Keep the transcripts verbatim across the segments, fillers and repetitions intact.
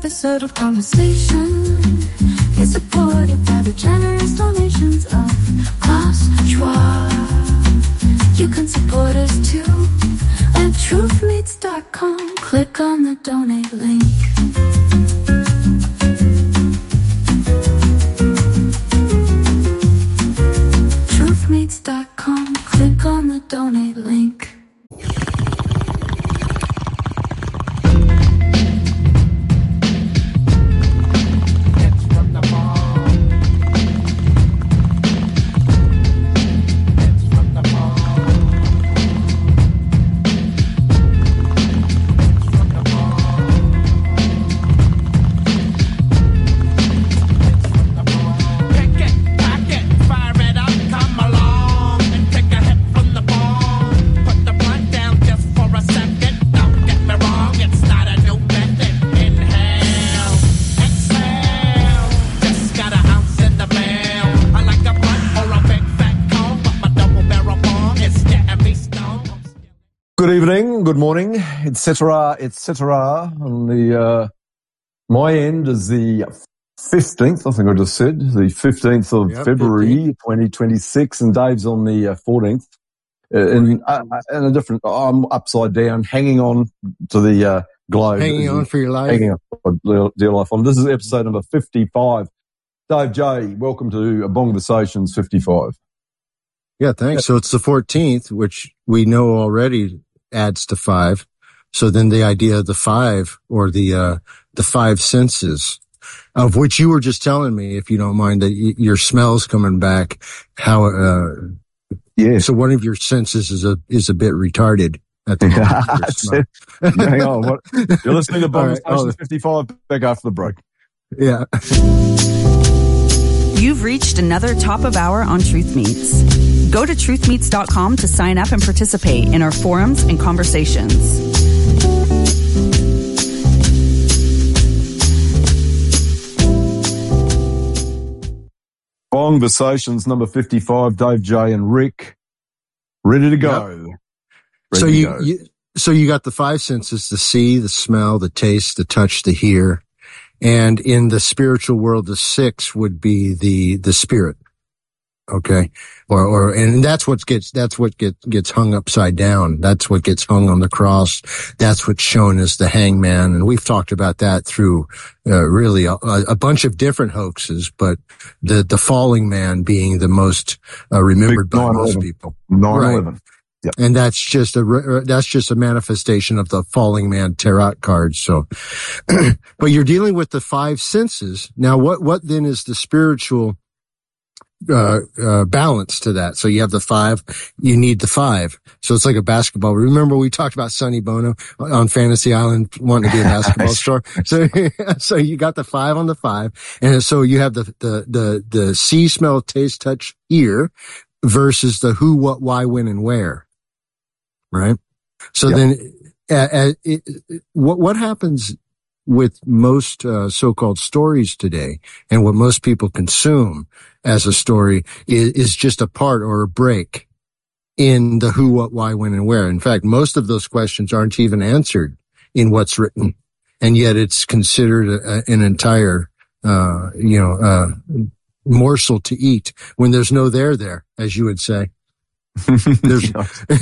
the settled conversation is supported by the generous donations of Klaus Schwab. You can support us too at truth meets dot com. Click on the donate link. truth meets dot com. Click on the donate link. Good evening, good morning, et cetera, et cetera. On the uh, my end is the fifteenth. I think I just said the fifteenth of yep, February, twenty twenty-six, and Dave's on the uh, fourteenth. Uh, in, uh, in a different, I'm upside down, hanging on to the uh, globe, hanging on for your life, hanging on for dear life. On this is episode number fifty-five. Dave J, welcome to Bongversations fifty-five. Yeah, thanks. So it's the fourteenth, which we know already adds to five. So then the idea of the five, or the uh the five senses, of which you were just telling me, if you don't mind, that y- your smell's coming back. How? uh Yeah. So one of your senses is a is a bit retarded at the moment. Hang on, what? You're listening to Bongversations right, fifty-five. Back after the break. Yeah. You've reached another top of hour on Truth Meets. Go to truth meets dot com to sign up and participate in our forums and conversations. Bongversations number fifty-five. Dave J and Rick, ready to go. Yep. Ready so to you, go. you, so you got the five senses: the see, the smell, the taste, the touch, the hear. And in the spiritual world, the six would be the, the spirit. Okay. Or, or, and that's what gets, that's what gets, gets hung upside down. That's what gets hung on the cross. That's what's shown as the hangman. And we've talked about that through, uh, really a, a bunch of different hoaxes, but the, the falling man being the most, uh, remembered by most people. nine eleven. Right. Yep. And that's just a, that's just a manifestation of the falling man tarot cards. So, but you're dealing with the five senses. Now, what, what then is the spiritual, uh, uh, balance to that? So you have the five, you need the five. So it's like a basketball. Remember we talked about Sonny Bono on Fantasy Island wanting to be a basketball star? So, so you got the five on the five. And so you have the, the, the, the see, smell, taste, touch, hear versus the who, what, why, when, and where. Right. So yep. then, uh, uh, it, it, what, what happens with most, uh, so-called stories today, and what most people consume as a story is, is just a part or a break in the who, what, why, when, and where. In fact, most of those questions aren't even answered in what's written. And yet it's considered a, an entire, uh, you know, uh, morsel to eat when there's no there there, as you would say. There's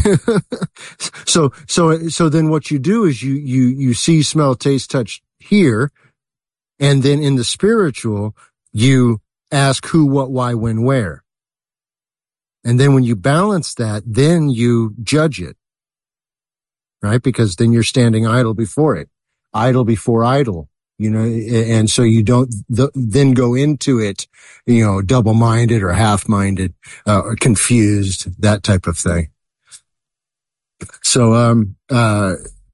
so so so then what you do is you you you see, smell, taste, touch, hear, and then in the spiritual you ask who, what, why, when, where, and then when you balance that, then you judge it, right? Because then you're standing idle before it, idle before idle. You know, and so you don't th- then go into it, you know, double-minded or half-minded, uh, or confused, that type of thing. So, um, uh,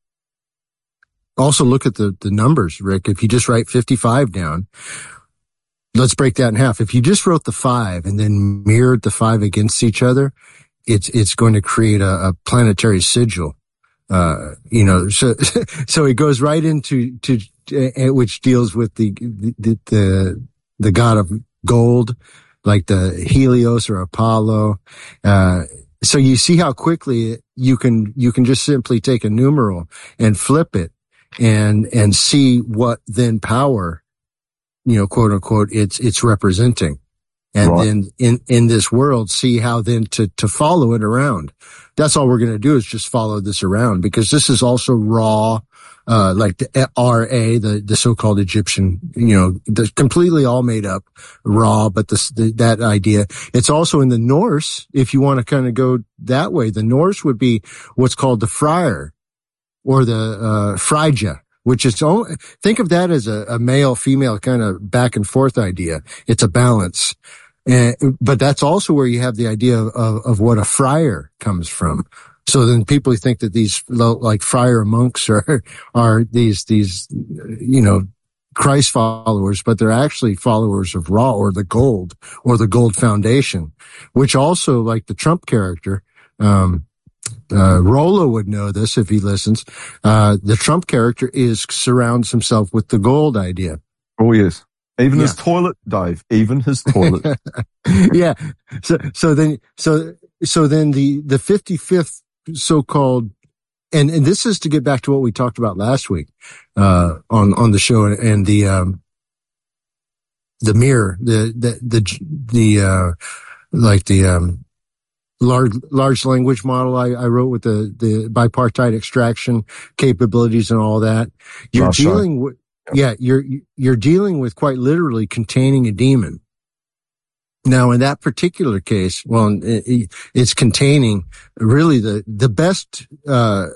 also look at the, the numbers, Rick. If you just write fifty-five down, let's break that in half. If you just wrote the five and then mirrored the five against each other, it's, it's going to create a, a planetary sigil. Uh, you know, so, so it goes right into, to, uh, which deals with the, the, the, the god of gold, like the Helios or Apollo. Uh, so you see how quickly you can, you can just simply take a numeral and flip it and, and see what then power, you know, quote unquote, it's, it's representing. And Right. then in, in this world, see how then to, to follow it around. That's all we're going to do is just follow this around, because this is also raw, uh, like the R A, the, the so-called Egyptian, you know, the completely all made up raw, but this, the, that idea. It's also in the Norse. If you want to kind of go that way, the Norse would be what's called the Friar or the, uh, Freyja, which is, only, think of that as a, a male female kind of back and forth idea. It's a balance. And, but that's also where you have the idea of, of, of what a friar comes from. So then people think that these, like, friar monks are, are these, these, you know, Christ followers, but they're actually followers of Ra or the gold or the gold foundation, which also, like the Trump character, um, uh, Rollo would know this if he listens. Uh, the Trump character is, surrounds himself with the gold idea. Oh, yes. Even Yeah. his toilet, Dave. Even his toilet. Yeah. So, so then, so, so then the, the fifty-fifth so-called, and, and this is to get back to what we talked about last week, uh, on, on the show and the, um, the mirror, the, the, the, the, uh, like the, um, large, large language model I, I wrote with the, the bipartite extraction capabilities and all that. You're Last show. dealing with, yeah, you're, you're dealing with quite literally containing a demon. Now, in that particular case, well, it, it's containing really the, the best, uh,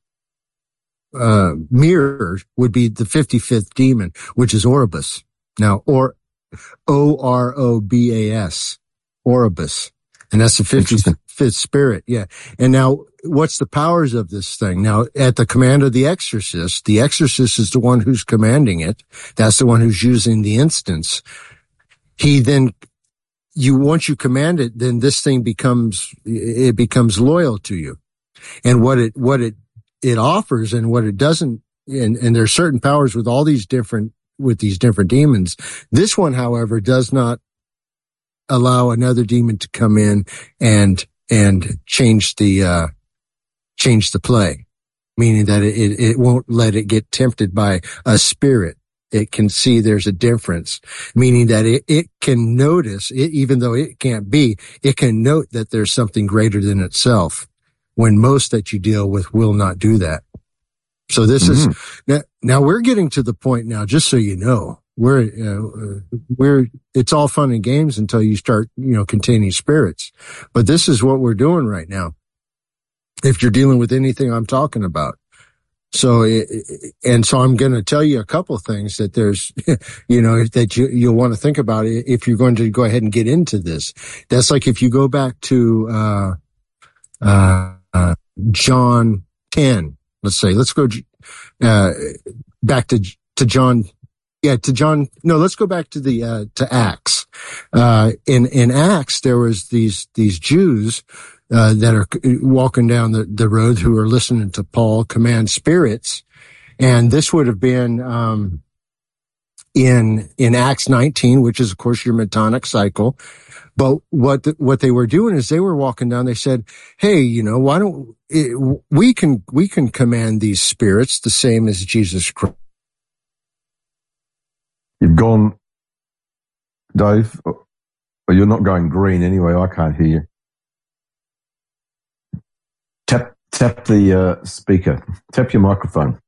uh, mirror would be the fifty-fifth demon, which is Orobus. Now, or, O R O B A S, Orobus. And that's the fifty-fifth spirit. Yeah. And now, what's the powers of this thing? Now, at the command of the exorcist, the exorcist is the one who's commanding it. That's the one who's using the instance. He then, you, once you command it, then this thing becomes, it becomes loyal to you. And what it, what it, it offers and what it doesn't, and, and there's certain powers with all these different, with these different demons. This one, however, does not allow another demon to come in and, and change the, uh, change the play, meaning that it, it, it won't let it get tempted by a spirit. It can see there's a difference, meaning that it, it can notice, it, even though it can't be, it can note that there's something greater than itself, when most that you deal with will not do that. So this mm-hmm. is, now, now we're getting to the point now, just so you know, we're, uh, we're, it's all fun and games until you start, you know, containing spirits. But this is what we're doing right now, if you're dealing with anything I'm talking about. So, and so I'm going to tell you a couple of things that there's, you know, that you, you'll want to think about if you're going to go ahead and get into this. That's like if you go back to, uh, uh, uh John ten, let's say, let's go, uh, back to, to John, yeah, to John, no, let's go back to the, uh, to Acts. Uh, in, in Acts, there was these, these Jews, Uh, that are walking down the, the road who are listening to Paul command spirits. And this would have been, um, in, in Acts nineteen, which is, of course, your Metonic cycle. But what, the, what they were doing is they were walking down, they said, hey, you know, why don't, it, we can, we can command these spirits the same as Jesus Christ. You've gone, Dave, well, you're not going green anyway. I can't hear you. Tap, tap the uh, speaker. Tap your microphone.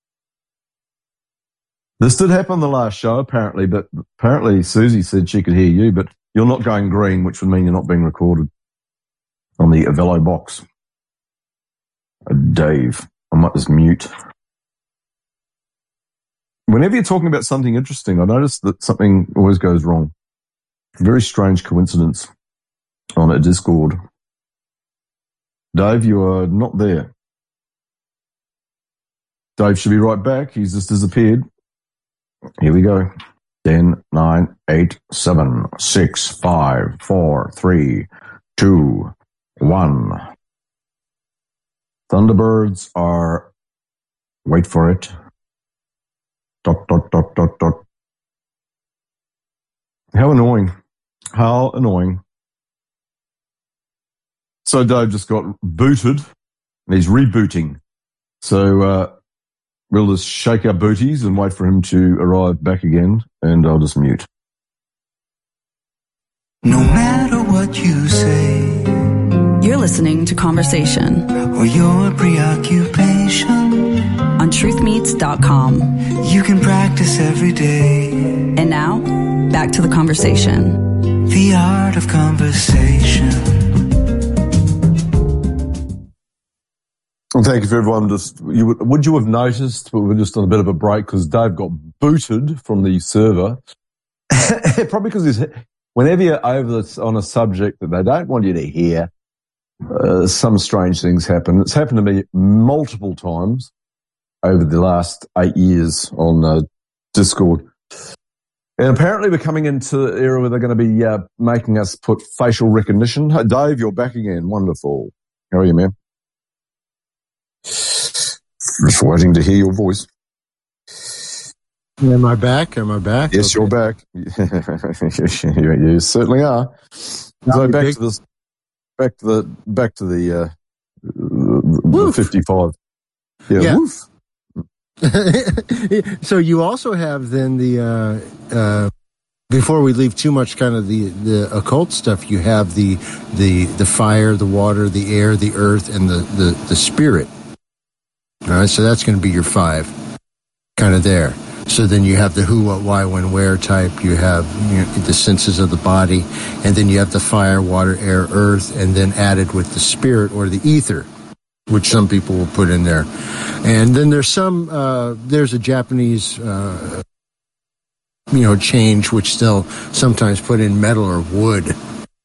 This did happen the last show, apparently, but apparently Susie said she could hear you, but you're not going green, which would mean you're not being recorded on the Avello box. Uh, Dave, I might just mute. Whenever you're talking about something interesting, I notice that something always goes wrong. Very strange coincidence on a Discord. Dave, you are not there. Dave should be right back. He's just disappeared. Here we go. ten, nine, eight, seven, six, five, four, three, two, one. Thunderbirds are, wait for it. Dot, dot, dot, dot, dot. How annoying. How annoying. So Dave just got booted, and he's rebooting. So uh, we'll just shake our booties and wait for him to arrive back again, and I'll just mute. No matter what you say, You're listening to Conversation or your preoccupation, on truth meets dot com. you can practice every day. And now, back to the conversation. The art of conversation. Well, thank you for everyone. Just you would, would you have noticed? We were just on a bit of a break because Dave got booted from the server. Probably because he's, whenever you're over the, on a subject that they don't want you to hear, uh, some strange things happen. It's happened to me multiple times over the last eight years on uh, Discord. And apparently we're coming into the era where they're going to be uh, making us put facial recognition. Hey, Dave, you're back again. Wonderful. How are you, man? Just waiting to hear your voice. Am I back? Am I back? Yes, okay. You're back. you, you certainly are. So back big. to this, back to the, back to the, uh, the fifty-five. Yeah. yeah. Woof. So you also have then the, uh, uh, before we leave too much kind of the, the occult stuff, you have the, the, the fire, the water, the air, the earth, and the, the, the spirit. All right. So that's going to be your five kind of there. So then you have the who, what, why, when, where type. You have, you know, the senses of the body, and then you have the fire, water, air, earth, and then added with the spirit or the ether, which some people will put in there. And then there's some, uh, there's a Japanese, uh, you know, change, which they'll sometimes put in metal or wood,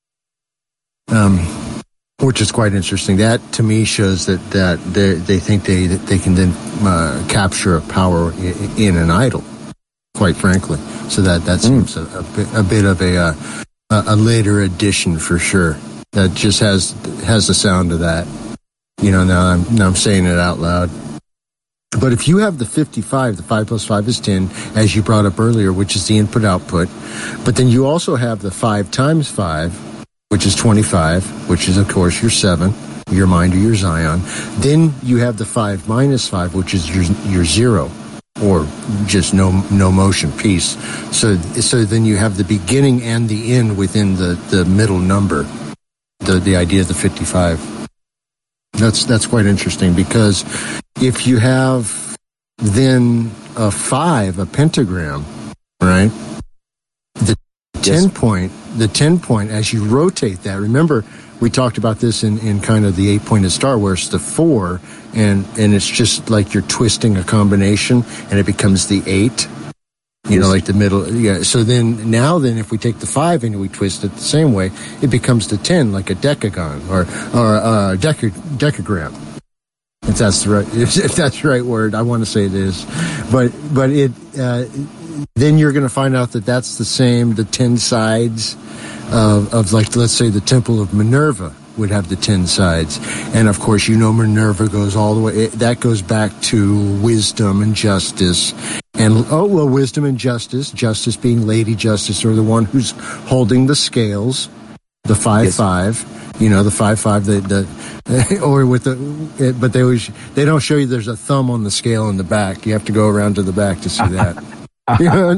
um, which is quite interesting. That, to me, shows that, that they, they think they, that they can then uh, capture a power in, in an idol, quite frankly. So that, that seems mm. a, a, bit, a bit of a, uh, a later addition for sure. That just has, has the sound of that. You know, now I'm, now I'm saying it out loud. But if you have the fifty-five, the five plus five is ten, as you brought up earlier, which is the input-output. But then you also have the five times five, which is twenty-five, which is, of course, your seven, your mind or your Zion. Then you have the five minus five, which is your, your zero, or just no no motion, peace. So so then you have the beginning and the end within the, the middle number, the, the idea of the fifty-five. That's that's quite interesting, because if you have then a five, a pentagram, right? The ten yes. point, the ten point, as you rotate that, remember we talked about this in, in kind of the eight pointed star, where it's the four, and, and it's just like you're twisting a combination, and it becomes the eight. You yes. know, like the middle, yeah. So then, now then, if we take the five and we twist it the same way, it becomes the ten, like a decagon or or a deca, decagram. If that's the right, if, if that's the right word, I want to say it is. But but it uh, then you're going to find out that that's the same. The ten sides of of like, let's say the Temple of Minerva would have the ten sides, and of course you know Minerva goes all the way. It, that goes back to wisdom and justice. And, oh, well, wisdom and justice, justice being Lady Justice, or the one who's holding the scales, the five yes. five, you know, the five five, the, the, or with the, but they always, they don't show you there's a thumb on the scale in the back. You have to go around to the back to see that. You know,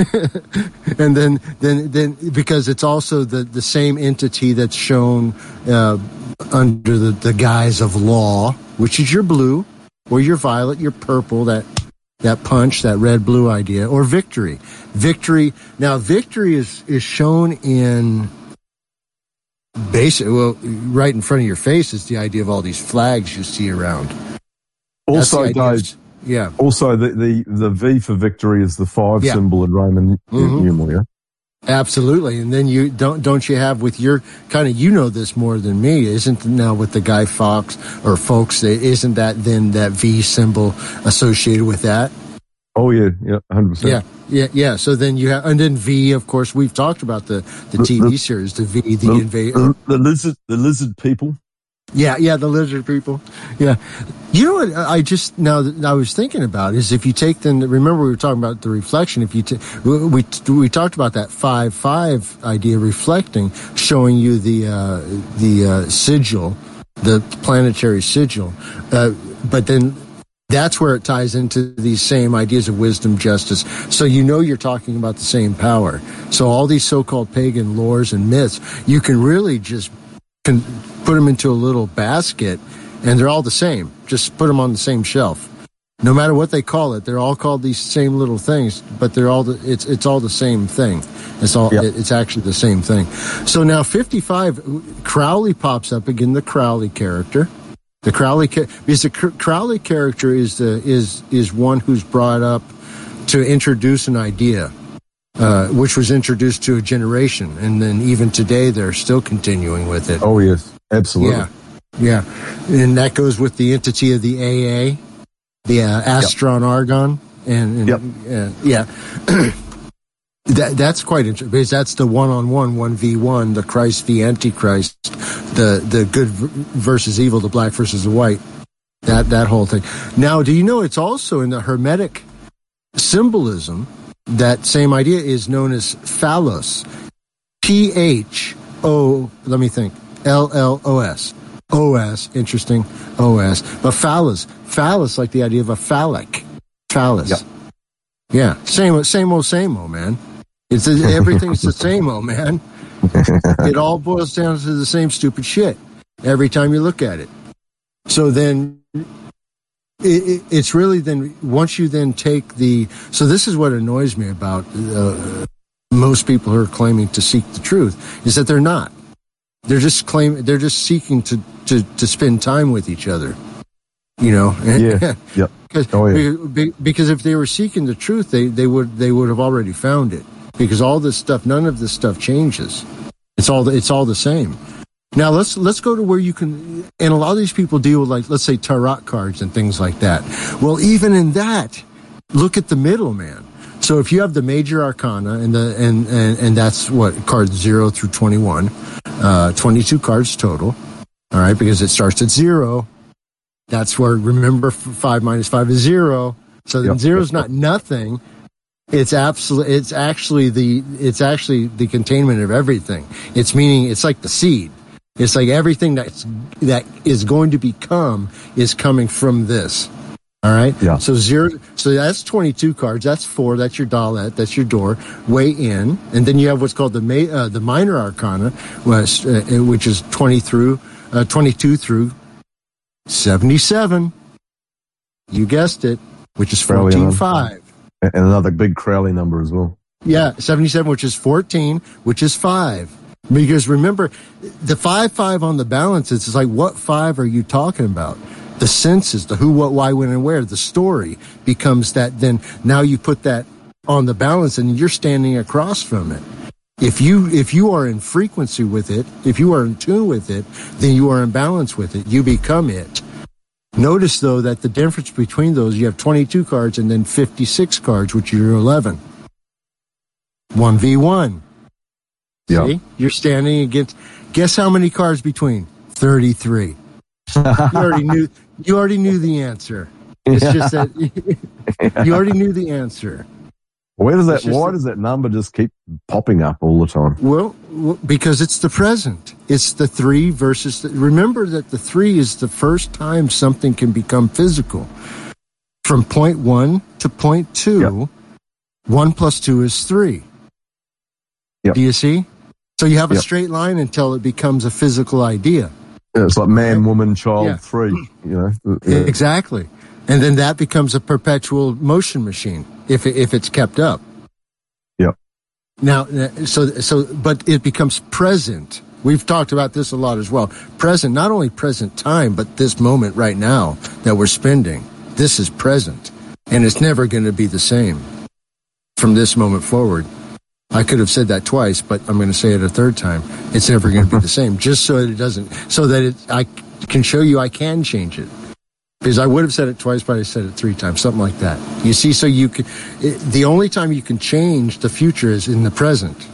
and then, then, then, because it's also the, the same entity that's shown, uh, under the, the guise of law, which is your blue, or your violet, your purple, that, That punch, that red-blue idea, or victory. Victory. Now, victory is, is shown in basic, well, right in front of your face is the idea of all these flags you see around. Also, Dave, yeah. Also, the, the, the V for victory is the five yeah. symbol in Roman mm-hmm. numeral, yeah? Absolutely. And then you don't, don't you have with your kind of, you know this more than me, isn't now with the Guy Fawkes or folks, isn't that then that V symbol associated with that? Oh yeah. Yeah. one hundred percent. Yeah. Yeah. Yeah. So then you have, and then V, of course, we've talked about the, the, the T V the, series, the V, the, the invader. The, the lizard, the lizard people. Yeah, yeah, the lizard people. Yeah. You know what I just, now that I was thinking about is if you take then, remember we were talking about the reflection, if you, t- we, we talked about that five five idea, reflecting, showing you the, uh, the, uh, sigil, the planetary sigil. Uh, but then That's where it ties into these same ideas of wisdom, justice. So you know you're talking about the same power. So all these so-called pagan lores and myths, you can really just can put them into a little basket, and they're all the same. Just put them on the same shelf. No matter what they call it, they're all called these same little things, but they're all the, it's it's all the same thing. It's all yep. it's actually the same thing. So now fifty-five, Crowley pops up again. The Crowley character. The Crowley, because the Crowley character is the is is one who's brought up to introduce an idea, uh, which was introduced to a generation, and then even today they're still continuing with it. Oh yes, absolutely. Yeah, yeah, and that goes with the entity of the A A, the uh, Astron yep. Argon, and, and yep. uh, yeah. That, that's quite interesting, because that's the one-on-one, one v one, the Christ v Antichrist, the, the good versus evil, the black versus the white, that, that whole thing. Now, do you know it's also in the Hermetic symbolism, that same idea is known as phallos, P H O, let me think, L L O S. O S, interesting, O S. But phallus, phallus, like the idea of a phallic, phallus. Yep. Yeah, same, same old, same old, man. It's everything's the same, oh man. It all boils down to the same stupid shit every time you look at it. So then, it, it, it's really then once you then take the. So this is what annoys me about uh, most people who are claiming to seek the truth is that they're not. They're just claim. They're just seeking to to to spend time with each other. You know. Yeah. Yep. Because, oh, yeah. because if they were seeking the truth, they, they would they would have already found it. Because all this stuff, none of this stuff changes. It's all the, it's all the same. Now let's let's go to where you can. And a lot of these people deal with, like, let's say tarot cards and things like that. Well, even in that, look at the middleman. So if you have the major arcana and the and and, and that's what cards zero through twenty-one, uh, twenty-two cards total. All right, because it starts at zero. That's where, remember, five minus five is zero. So then yep. zero is not nothing. It's absolutely, it's actually the, it's actually the containment of everything. It's meaning, it's like the seed. It's like everything that's, that is going to become is coming from this. All right. Yeah. So zero, so that's twenty-two cards. That's four. That's your Dalet. That's your door. Way in. And then you have what's called the ma- uh, the minor arcana, which, uh, which is twenty through, uh, twenty-two through seventy-seven. You guessed it, which is fourteen five. And another big Crowley number as well. Yeah, seventy-seven, which is fourteen, which is five. Because remember, the five five on the balance, it's like, what five are you talking about? The senses, the who, what, why, when, and where, the story becomes that. Then now you put that on the balance and you're standing across from it. If you, if you are in frequency with it, if you are in tune with it, then you are in balance with it. You become it. Notice, though, that the difference between those, you have twenty-two cards and then fifty-six cards, which are your eleven. one v one. Yeah. See? You're standing against, guess how many cards between? thirty-three. You already knew, you already knew the answer. It's yeah. just that you already knew the answer. Where does that, why does that number just keep popping up all the time? Well, because it's the present. It's the three versus the, remember that the three is the first time something can become physical. From point one to point two, yep. one plus two is three. Yep. Do you see? So you have a yep. straight line until it becomes a physical idea. Yeah, it's like man, woman, child, yeah. three, you know. Yeah. Exactly. And then that becomes a perpetual motion machine if it, if it's kept up. Yep. Now, so so, but it becomes present. We've talked about this a lot as well. Present, not only present time, but this moment right now that we're spending. This is present, and it's never going to be the same from this moment forward. I could have said that twice, but I'm going to say it a third time. It's never going to be the same, just so that it doesn't, so that it, I can show you I can change it. Because I would have said it twice, but I said it three times, something like that. You see, so you can, it, the only time you can change the future is in the present.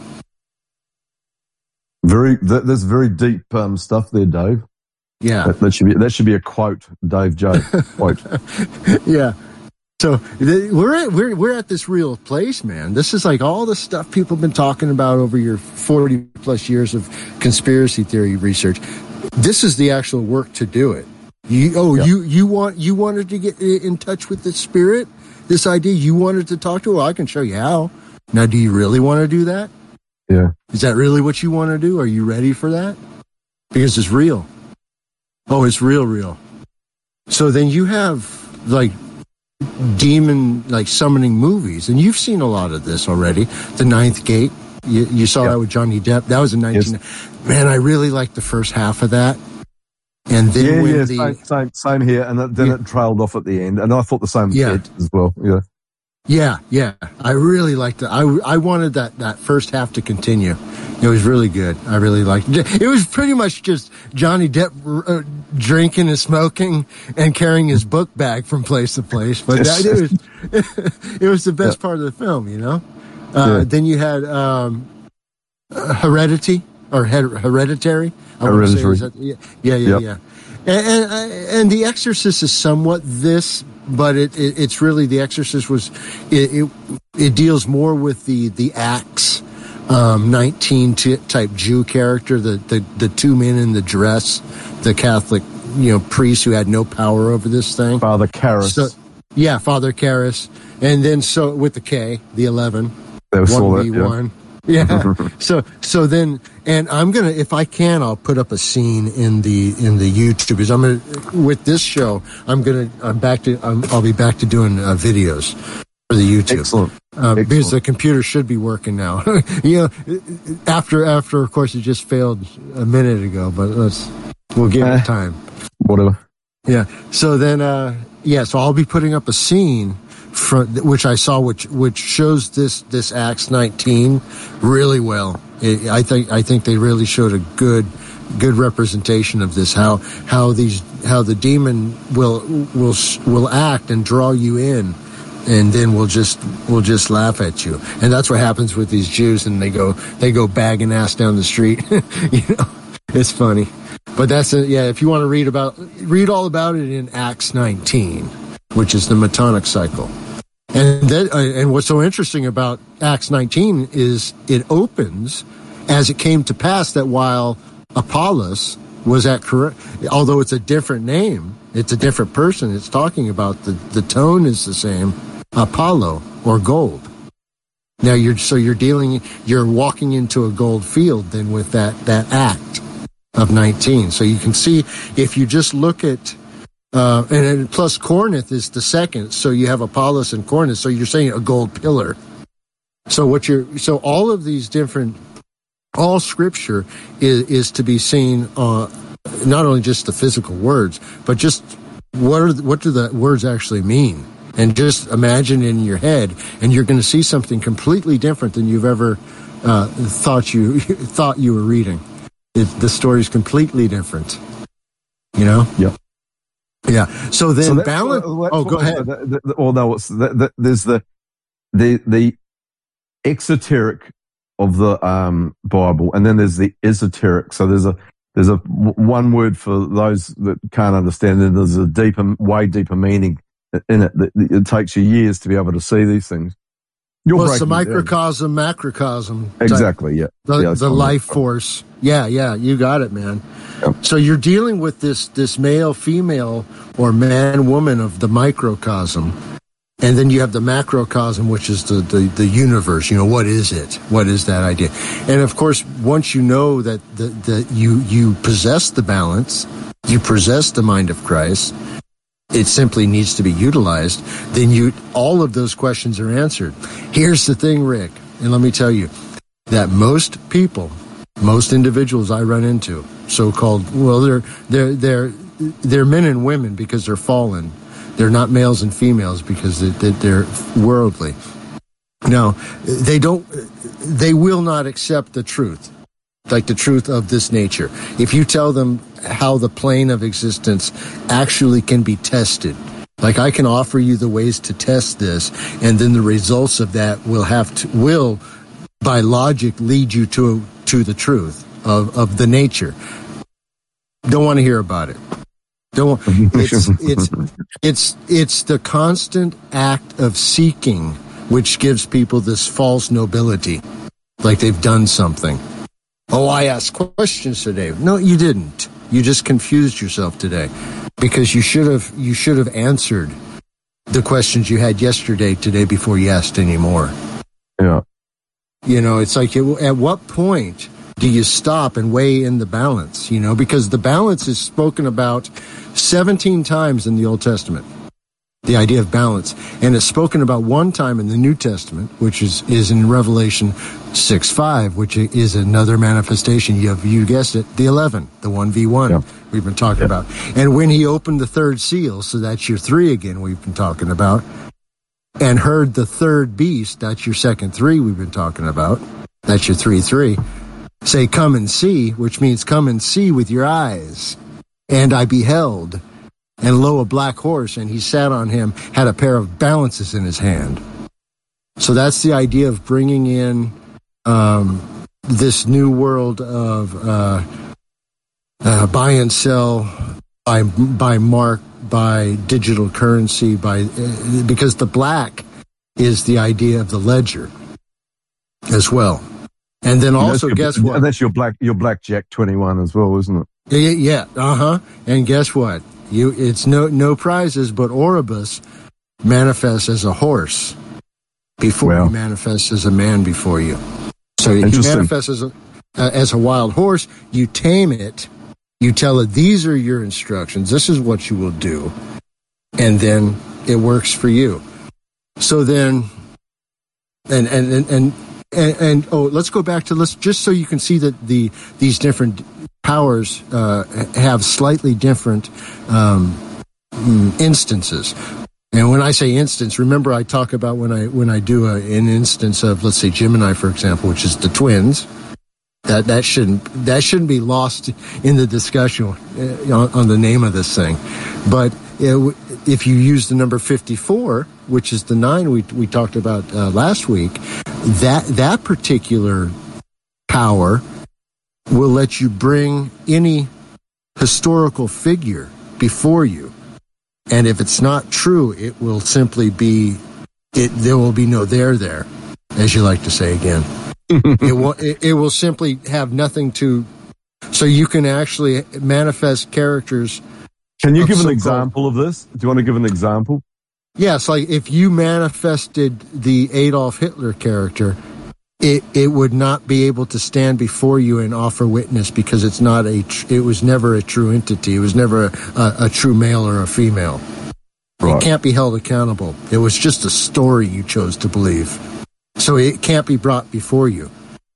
Very, that, that's very deep um, stuff there, Dave. Yeah, that, that should be that should be a quote, Dave J. Quote. Yeah. So we're at, we're we're at this real place, man. This is like all the stuff people have been talking about over your forty plus years of conspiracy theory research. This is the actual work to do it. You, oh, Yeah. you, you want, you wanted to get in touch with the spirit? This idea you wanted to talk to? Well, I can show you how. Now, do you really want to do that? Yeah. Is that really what you want to do? Are you ready for that? Because it's real. Oh, it's real, real. So then you have like demon, like summoning movies, and you've seen a lot of this already. The Ninth Gate. You, you saw Yeah. that with Johnny Depp. That was in nineteen. Yes. Man, I really liked the first half of that. And then yeah, when yeah, the same, same, same here, and then Yeah. it trailed off at the end, and I thought the same with Yeah. Ed as well. Yeah, yeah, yeah, I really liked it. I, I wanted that, that first half to continue. It was really good. I really liked it. It was pretty much just Johnny Depp uh, drinking and smoking and carrying his book bag from place to place. But that, it was it was the best Yeah. part of the film, you know. Uh, Yeah. Then you had um, uh, Heredity or Her- Hereditary. I wanna say, Hereditary. is that- yeah, yeah, yeah. Yep. yeah. And, and and The Exorcist is somewhat this, but it, it it's really The Exorcist was it, it it deals more with the the Acts um, nineteen t- type Jew character, the, the the two men in the dress, the Catholic you know priest who had no power over this thing. Father Karras. So, yeah, Father Karras, and then so with the K, the eleven, They were saw one that, v yeah. one. Yeah. so so then, and I'm gonna, if I can, I'll put up a scene in the in the YouTube. Because I'm gonna with this show, I'm gonna I'm back to I'm, I'll be back to doing uh, videos for the YouTube. Excellent. Um, because Excellent. the computer should be working now. you know, after after of course it just failed a minute ago, but let's we'll give Eh. it time. Whatever. Yeah. So then, uh, yeah. So I'll be putting up a scene from which I saw, which which shows this this Acts nineteen really well. It, I think I think they really showed a good good representation of this. How how these how the demon will will will act and draw you in, and then we'll just we'll just laugh at you. And that's what happens with these Jews, and they go they go bagging ass down the street. you know, it's funny. But that's a, yeah. If you want to read about, read all about it in Acts nineteen, which is the Metonic cycle. And that, uh, and what's so interesting about Acts nineteen is it opens as it came to pass that while Apollos was at Corinth, although it's a different name, it's a different person. It's talking about the the tone is the same, Apollo or gold. Now you're so you're dealing, you're walking into a gold field then with that that act of nineteen. So you can see if you just look at, uh, and, and plus Corinth is the second. So you have Apollos and Corinth. So you're saying a gold pillar. So what you're, so all of these different, all scripture is, is to be seen, uh, not only just the physical words, but just what are, what do the words actually mean? And just imagine in your head, and you're going to see something completely different than you've ever, uh, thought you, thought you were reading. It, the story's completely different, you know? Yeah. Yeah. So then So that's balance. what- Oh, what- go ahead. the- the- the- Well, no, it's the, the, there's the the the exoteric of the um, Bible, and then there's the esoteric. So there's a there's a w- one word for those that can't understand, and there's a deeper, way deeper meaning in it. That, that it takes you years to be able to see these things. You're Well, it's the breaking it down. microcosm, macrocosm. type- Exactly. Yeah. The, yeah, it's the fine. life force. Yeah, yeah, you got it, man. Yep. So you're dealing with this this male, female, or man, woman of the microcosm. And then you have the macrocosm, which is the, the, the universe. You know, what is it? What is that idea? And of course, once you know that, that, that you, you possess the balance, you possess the mind of Christ, it simply needs to be utilized, then you, all of those questions are answered. Here's the thing, Rick, and let me tell you that most people, most individuals I run into, so-called, well, they're, they're, they're, they're men and women because they're fallen. They're not males and females because they, they're worldly. No, they don't, they will not accept the truth, like the truth of this nature. If you tell them how the plane of existence actually can be tested, like I can offer you the ways to test this, and then the results of that will have to, will by logic lead you to, to the truth of, of the nature. Don't want to hear about it. Don't. It's it's it's it's the constant act of seeking which gives people this false nobility, like they've done something. Oh, I asked questions today. No, you didn't. You just confused yourself today, because you should have you should have answered the questions you had yesterday, today, before you asked any more. Yeah. You know, it's like, at what point do you stop and weigh in the balance? You know, because the balance is spoken about seventeen times in the Old Testament, the idea of balance. And it's spoken about one time in the New Testament, which is, is in Revelation six five, which is another manifestation. You have, you guessed it, the eleven, the one v one yeah. we've been talking yeah. about. And when he opened the third seal, so that's your three again we've been talking about, and heard the third beast, that's your second three we've been talking about, that's your three three, say, come and see, which means come and see with your eyes. And I beheld, and lo, a black horse, and he sat on him, had a pair of balances in his hand. So that's the idea of bringing in um, this new world of uh, uh, buy and sell by by mark, by digital currency, by uh, because the black is the idea of the ledger as well. And then also, your, guess what? And that's your black your blackjack twenty-one as well, isn't it? Yeah, yeah, uh huh. And guess what? You, it's no no prizes, but Oribus manifests as a horse before well, he manifests as a man before you. So he manifests as a uh, as a wild horse. You tame it. You tell it, these are your instructions. This is what you will do, and then it works for you. So then, and and and and and, and oh, let's go back to let's just so you can see that the these different powers uh, have slightly different um, instances. And when I say instance, remember I talk about when I when I do a, an instance of, let's say, Gemini, for example, which is the twins. That that shouldn't that shouldn't be lost in the discussion uh, on, on the name of this thing. But it, if you use the number fifty-four, which is the nine we we talked about uh, last week, that that particular power will let you bring any historical figure before you, and if it's not true, it will simply be it. There will be no there there, as you like to say again. it will it, it will simply have nothing to, so you can actually manifest characters. Can you give an example of this? Do you want to give an example? Yes, like if you manifested the Adolf Hitler character, it it would not be able to stand before you and offer witness because it's not a it was never a true entity. It was never a, a, a true male or a female. Right. It can't be held accountable. It was just a story you chose to believe. So it can't be brought before you.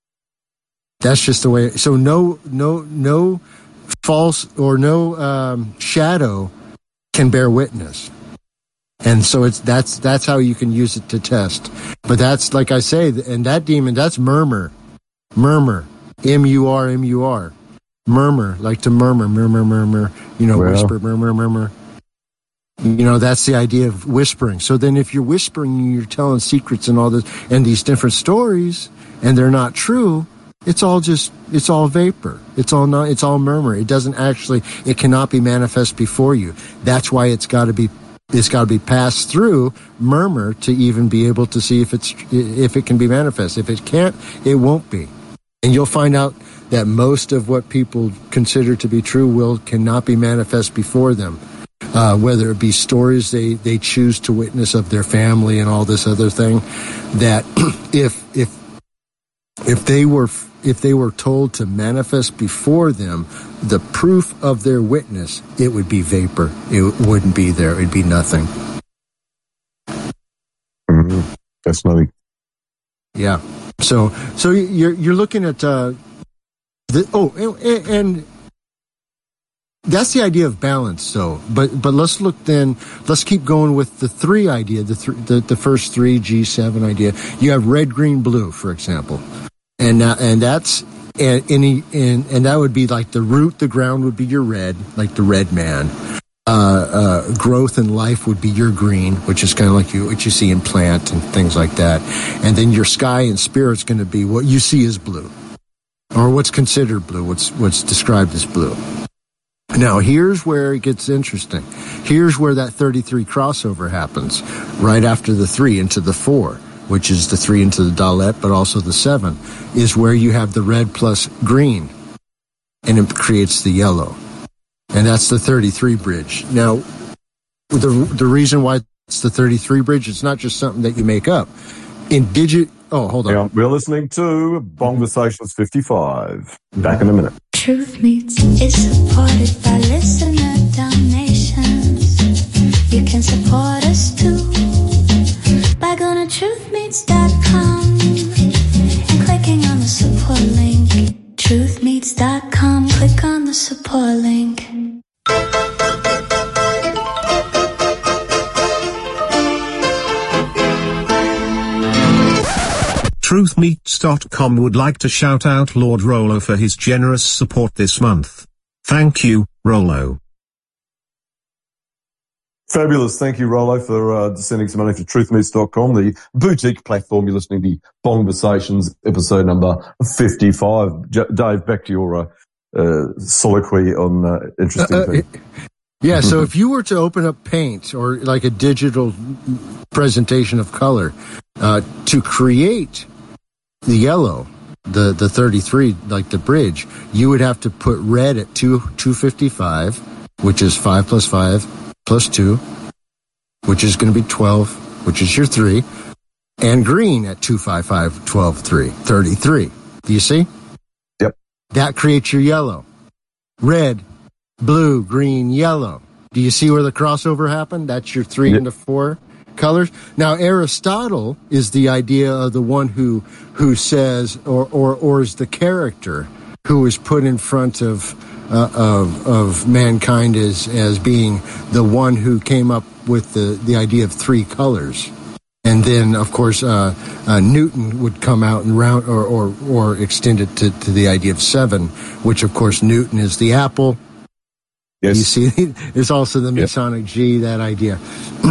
That's just the way. So no, no, no false or no um, shadow can bear witness, and so it's that's that's how you can use it to test. But that's like I say, and that demon, that's murmur, murmur, M U R M U R, murmur, like to murmur, murmur, murmur. You know, well. whisper, murmur, murmur. You know, that's the idea of whispering. So then if you're whispering, you're telling secrets and all this, and these different stories, and they're not true, it's all just, it's all vapor. It's all not, it's all murmur. It doesn't actually, it cannot be manifest before you. That's why it's got to be, it's got to be passed through murmur to even be able to see if it's, if it can be manifest. If it can't, it won't be. And you'll find out that most of what people consider to be true will, cannot be manifest before them. Uh, whether it be stories they, they choose to witness of their family and all this other thing, that if if if they were if they were told to manifest before them the proof of their witness, it would be vapor. It wouldn't be there. It'd be nothing. Mm-hmm. That's nothing. Yeah. So so you're you're looking at uh, the oh and. and that's the idea of balance, though. But but let's look then. Let's keep going with the three idea, the th- the, the first three G seven idea. You have red, green, blue, for example, and uh, and that's and any and and that would be like the root, the ground would be your red, like the red man. Uh, uh, growth and life would be your green, which is kind of like you what you see in plant and things like that. And then your sky and spirit's going to be what you see as blue, or what's considered blue, what's what's described as blue. Now, here's where it gets interesting. Here's where that thirty-three crossover happens, right after the three into the four, which is the three into the Dalet, but also the seven, is where you have the red plus green, and it creates the yellow. And that's the thirty-three bridge. Now, the the reason why it's the thirty-three bridge, it's not just something that you make up. In digit, oh, hold on. Yeah, we're listening to Bongversations fifty-five. Back in a minute. Truth Meets is supported by listener donations. You can support us too by going to truth meets dot com and clicking on the support link. truth meets dot com, click on the support link. truth meets dot com would like to shout out Lord Rollo for his generous support this month. Thank you, Rollo. Fabulous. Thank you, Rollo, for uh, sending some money to truth meets dot com, the boutique platform. You're listening to Bongversations, episode number fifty-five. J- Dave, back to your uh, uh, soliloquy on uh, interesting Uh, uh, things. Yeah, so if you were to open up Paint or like a digital presentation of color uh, to create the yellow, the, the thirty-three, like the bridge, you would have to put red at two two fifty-five, which is five plus five plus two, which is going to be twelve, which is your three, and green at two fifty-five, twelve, three, thirty-three. Do you see? Yep. That creates your yellow. Red, blue, green, yellow. Do you see where the crossover happened? That's your three Yep. and the four colors. Now, Aristotle is the idea of the one who who says, or or or is the character who is put in front of uh, of of mankind as as being the one who came up with the the idea of three colors. And then, of course, uh, uh, Newton would come out and round or or, or extend it to, to the idea of seven, which, of course, Newton is the apple. Yes. You see, there's also the Masonic G, that idea.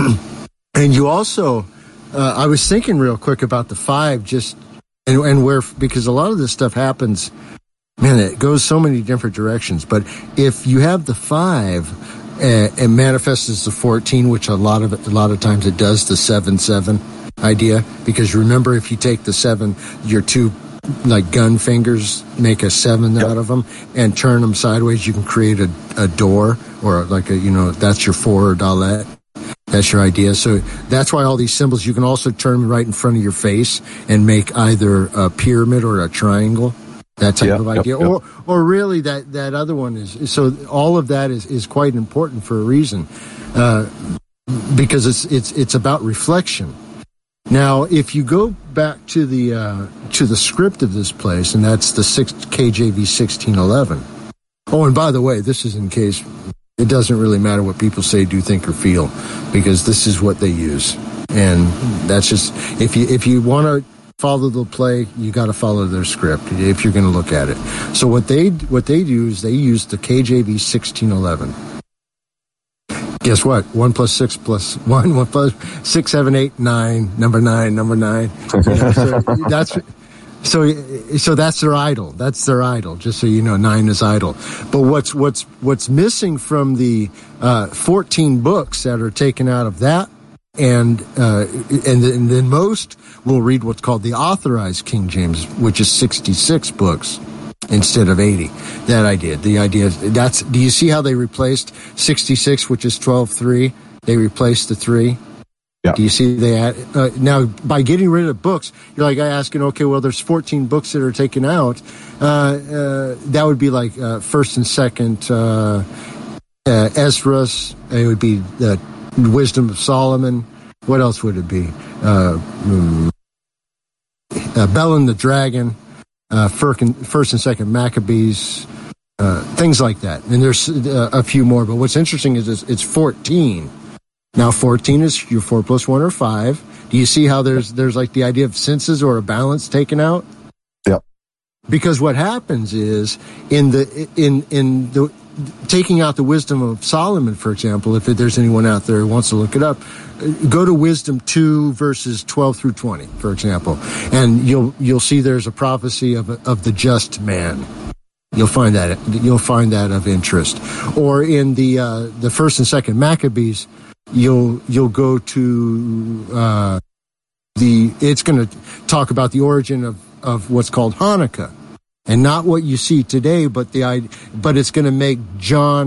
And you also, uh, I was thinking real quick about the five, just, and, and where, because a lot of this stuff happens, man, it goes so many different directions. But if you have the five, uh, it manifests as the fourteen, which a lot of it, a lot of times it does the seven seven idea. Because remember, if you take the seven, your two like gun fingers, make a seven Yep. out of them, and turn them sideways, you can create a, a door, or like a, you know, that's your four or dalet. That's your idea. So that's why all these symbols, you can also turn them right in front of your face and make either a pyramid or a triangle. That type Yep, of yep, idea. yep. Or or really that, that other one is, so all of that is, is quite important for a reason. Uh, because it's, it's, it's about reflection. Now, if you go back to the uh, to the script of this place, and that's the six, K J V sixteen eleven. Oh, and by the way, this is in case it doesn't really matter what people say, do, think, or feel, because this is what they use, and that's just if you if you want to follow the play, you got to follow their script if you're going to look at it. So what they what they do is they use the K J V sixteen eleven. Guess what? One plus six plus one, one plus six, seven, eight, nine, number nine, number nine. You know, so that's so so that's their idol. That's their idol. Just so you know, nine is idol. But what's what's what's missing from the uh, fourteen books that are taken out of that, and uh, and, and then most will read what's called the Authorized King James, which is sixty-six books. Instead of eighty. That idea. The idea is that's, do you see how they replaced sixty-six, which is twelve three? They replaced the three. Yeah. Do you see they add, uh, now by getting rid of books, you're like asking, okay, well, there's fourteen books that are taken out. Uh, uh, that would be like, uh, first and second, uh, uh, Esdras. It would be the Wisdom of Solomon. What else would it be? Uh, um, uh Bel and the Dragon. Uh, first and, first and second Maccabees, uh, things like that. And there's uh, a few more, but what's interesting is it's, it's fourteen. Now fourteen is your four plus one or five. Do you see how there's, there's like the idea of senses or a balance taken out? Yep. Because what happens is in the, in, in the, taking out the Wisdom of Solomon, for example, if there's anyone out there who wants to look it up, go to Wisdom two verses twelve through twenty, for example, and you'll you'll see there's a prophecy of of the just man. You'll find that you'll find that of interest. Or in the uh, the first and second Maccabees, you'll you'll go to uh, the it's going to talk about the origin of of what's called Hanukkah. And not what you see today, but the idea, but it's going to make John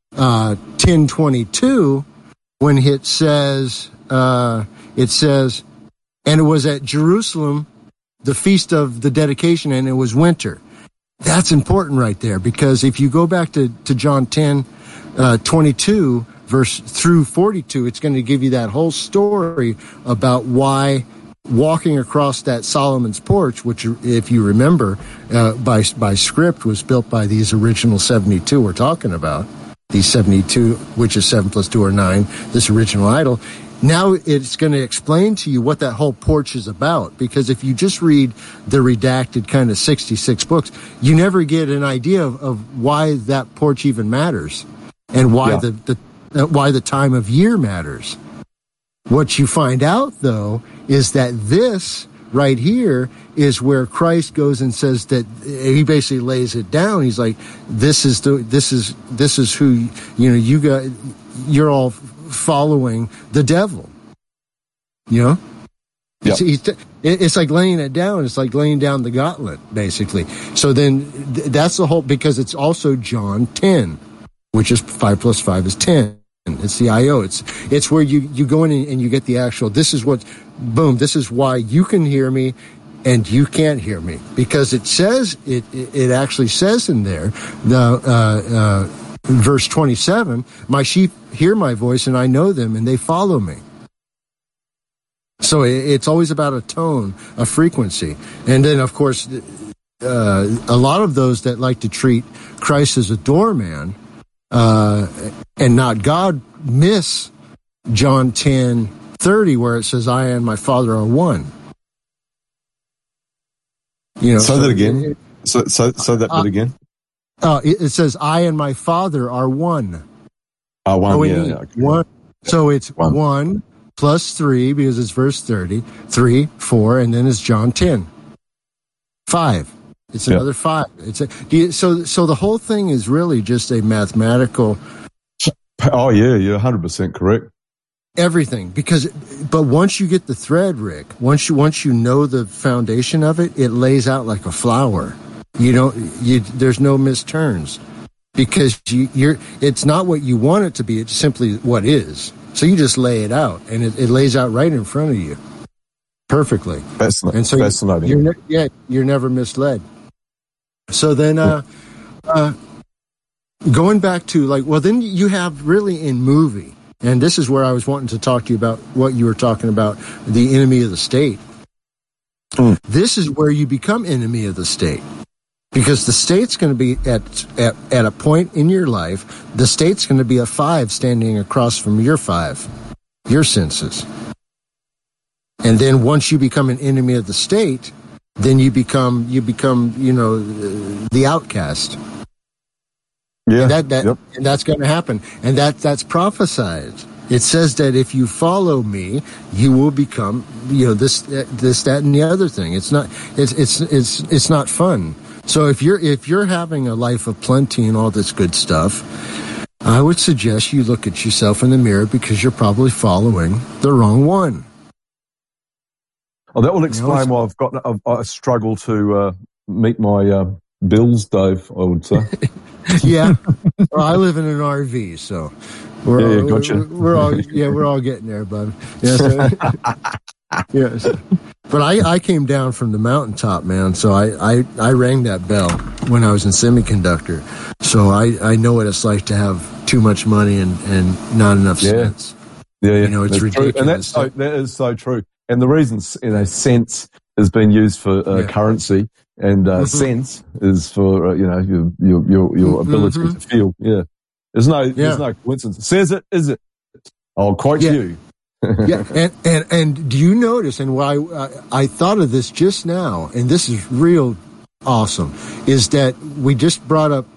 uh, ten twenty-two, when it says, uh, it says, and it was at Jerusalem, the feast of the dedication, and it was winter. That's important right there, because if you go back to, to John ten, uh, twenty-two, verse through forty-two, it's going to give you that whole story about why walking across that Solomon's porch, which, if you remember, uh, by by script, was built by these original seventy-two we're talking about. These seventy-two, which is seven plus two or nine, this original idol. Now it's going to explain to you what that whole porch is about, because if you just read the redacted kind of sixty-six books, you never get an idea of, of why that porch even matters, and why yeah. the, the uh, why the time of year matters. What you find out, though, is that this right here is where Christ goes and says that he basically lays it down. He's like, "This is the this is this is who you know you got. You're all following the devil." You know, yep. it's, it's, it's like laying it down. It's like laying down the gauntlet, basically. So then th- that's the whole, because it's also John ten, which is five plus five is ten. It's the I O. It's it's where you, you go in and, and you get the actual, this is what, boom, this is why you can hear me and you can't hear me. Because it says, it it actually says in there, the uh, uh, verse twenty-seven, my sheep hear my voice and I know them and they follow me. So it, it's always about a tone, a frequency. And then, of course, uh, a lot of those that like to treat Christ as a doorman, Uh, and not God, miss John ten thirty, where it says, I and my Father are one. You know, say so that again. So, so, say that uh, bit again. Uh, it, it says, I and my Father are one. Oh, one, oh, yeah, yeah. Okay. One. So it's one. one plus three, because it's verse thirty, three, four, and then it's John ten. Five. It's another yeah. five. It's a, do you, so. So the whole thing is really just a mathematical. Oh yeah, you're one hundred percent correct. Everything, because, but once you get the thread, Rick, once you once you know the foundation of it, it lays out like a flower. You don't. You there's no misturns, because you, you're. It's not what you want it to be. It's simply what is. So you just lay it out, and it, it lays out right in front of you, perfectly. Fascinating. And so Fascinating. You're, you're yeah, you're never misled. So then, uh, uh, going back to like, well, then you have really in movie, and this is where I was wanting to talk to you about what you were talking about, the enemy of the state. Mm. This is where you become enemy of the state, because the state's going to be at, at, at a point in your life, the state's going to be a five standing across from your five, your senses. And then once you become an enemy of the state, then you become, you become, you know, the outcast. Yeah, and that, that yep. and that's going to happen, and that that's prophesied. It says that if you follow me, you will become, you know, this, this, that, and the other thing. It's not, it's, it's, it's, it's not fun. So if you're, if you're having a life of plenty and all this good stuff, I would suggest you look at yourself in the mirror, because you're probably following the wrong one. Oh, that will explain why I've got I've, I struggle to uh, meet my uh, bills, Dave. I would say. Yeah, well, I live in an R V, so we're yeah, all, yeah, gotcha. we're, we're all yeah we're all getting there, bud. Yeah, so, yeah. So, but I, I came down from the mountaintop, man. So I, I, I rang that bell when I was in semiconductor. So I, I know what it's like to have too much money and, and not enough yeah. sense. Yeah, yeah, you know, it's that's ridiculous. True. And that's so, that is so true. And the reason, in a sense, has been used for uh, yeah. currency, and uh, mm-hmm. sense is for uh, you know your your your, your ability mm-hmm. to feel. Yeah, there's no yeah. there's no coincidence. Says it, is it? I'll quote yeah. you. yeah, and, and and do you notice? And why I, I thought of this just now, and this is real awesome, is that we just brought up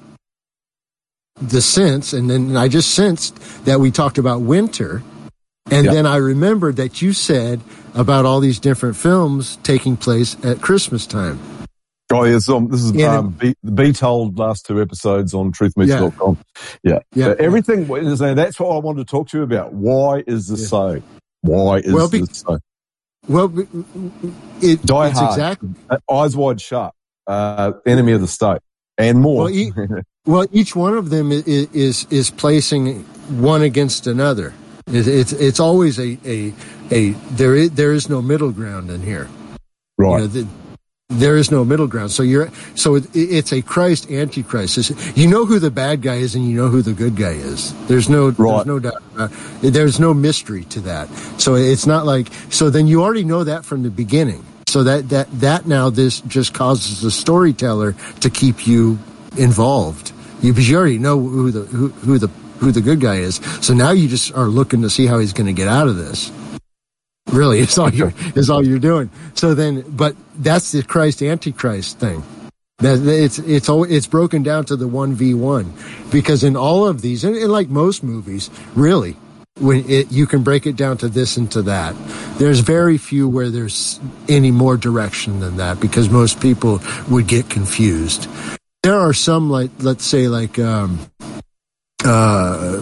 the sense, and then I just sensed that we talked about winter. And yep. then I remembered that you said about all these different films taking place at Christmas time. Oh, yes. Um, this is um, Be, Be Told last two episodes on truth meets dot com. Yeah. yeah. Uh, everything, yeah. That's what I wanted to talk to you about. Why is this yeah. so? Why is well, be, this so? Well, it, Die it's Hard, exactly. uh, Eyes Wide Shut, uh, Enemy of the State, and more. Well, e- Well, each one of them is is, is placing one against another. It, it's it's always a, a a there is there is no middle ground in here. Right. You know, the, there is no middle ground. So you're so it, it's a Christ Antichrist. It's, you know who the bad guy is, and you know who the good guy is. There's no right. there's no doubt. Uh, there's no mystery to that. So it's not like so. Then you already know that from the beginning. So that that that now this just causes the storyteller to keep you involved. You, because you already know who the who, who the who the good guy is. So now you just are looking to see how he's going to get out of this. Really, it's all you're is all you're doing. So then, but that's the Christ Antichrist thing. That it's it's all it's broken down to the one v one, because in all of these, and, and like most movies, really, when it you can break it down to this and to that. There's very few where there's any more direction than that, because most people would get confused. There are some, like, let's say, like, um, uh,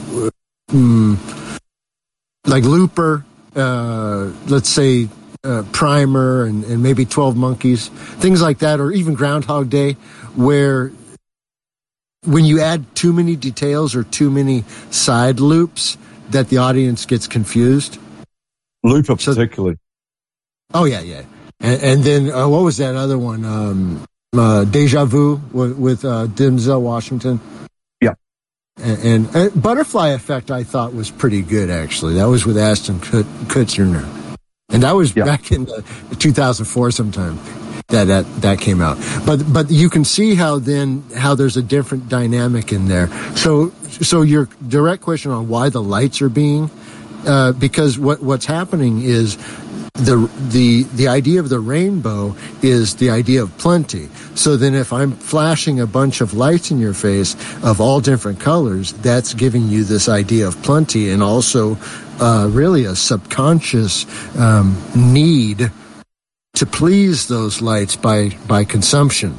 mm, like Looper, uh, let's say, uh, Primer, and, and maybe twelve Monkeys, things like that, or even Groundhog Day, where when you add too many details or too many side loops, that the audience gets confused. Looper So- particularly. Oh, yeah, yeah. And, and then, uh, what was that other one? Um, uh, Deja Vu with, with uh, Denzel Washington. Yeah. And, and, and Butterfly Effect, I thought, was pretty good, actually. That was with Ashton Kut- Kutcher. And that was Yeah. back in uh, two thousand four sometime that, that that came out. But but you can see how then, how there's a different dynamic in there. So, so your direct question on why the lights are being, uh, because what what's happening is, the the the idea of the rainbow is the idea of plenty. So then if I'm flashing a bunch of lights in your face of all different colors, that's giving you this idea of plenty, and also uh, really a subconscious um, need to please those lights by, by consumption.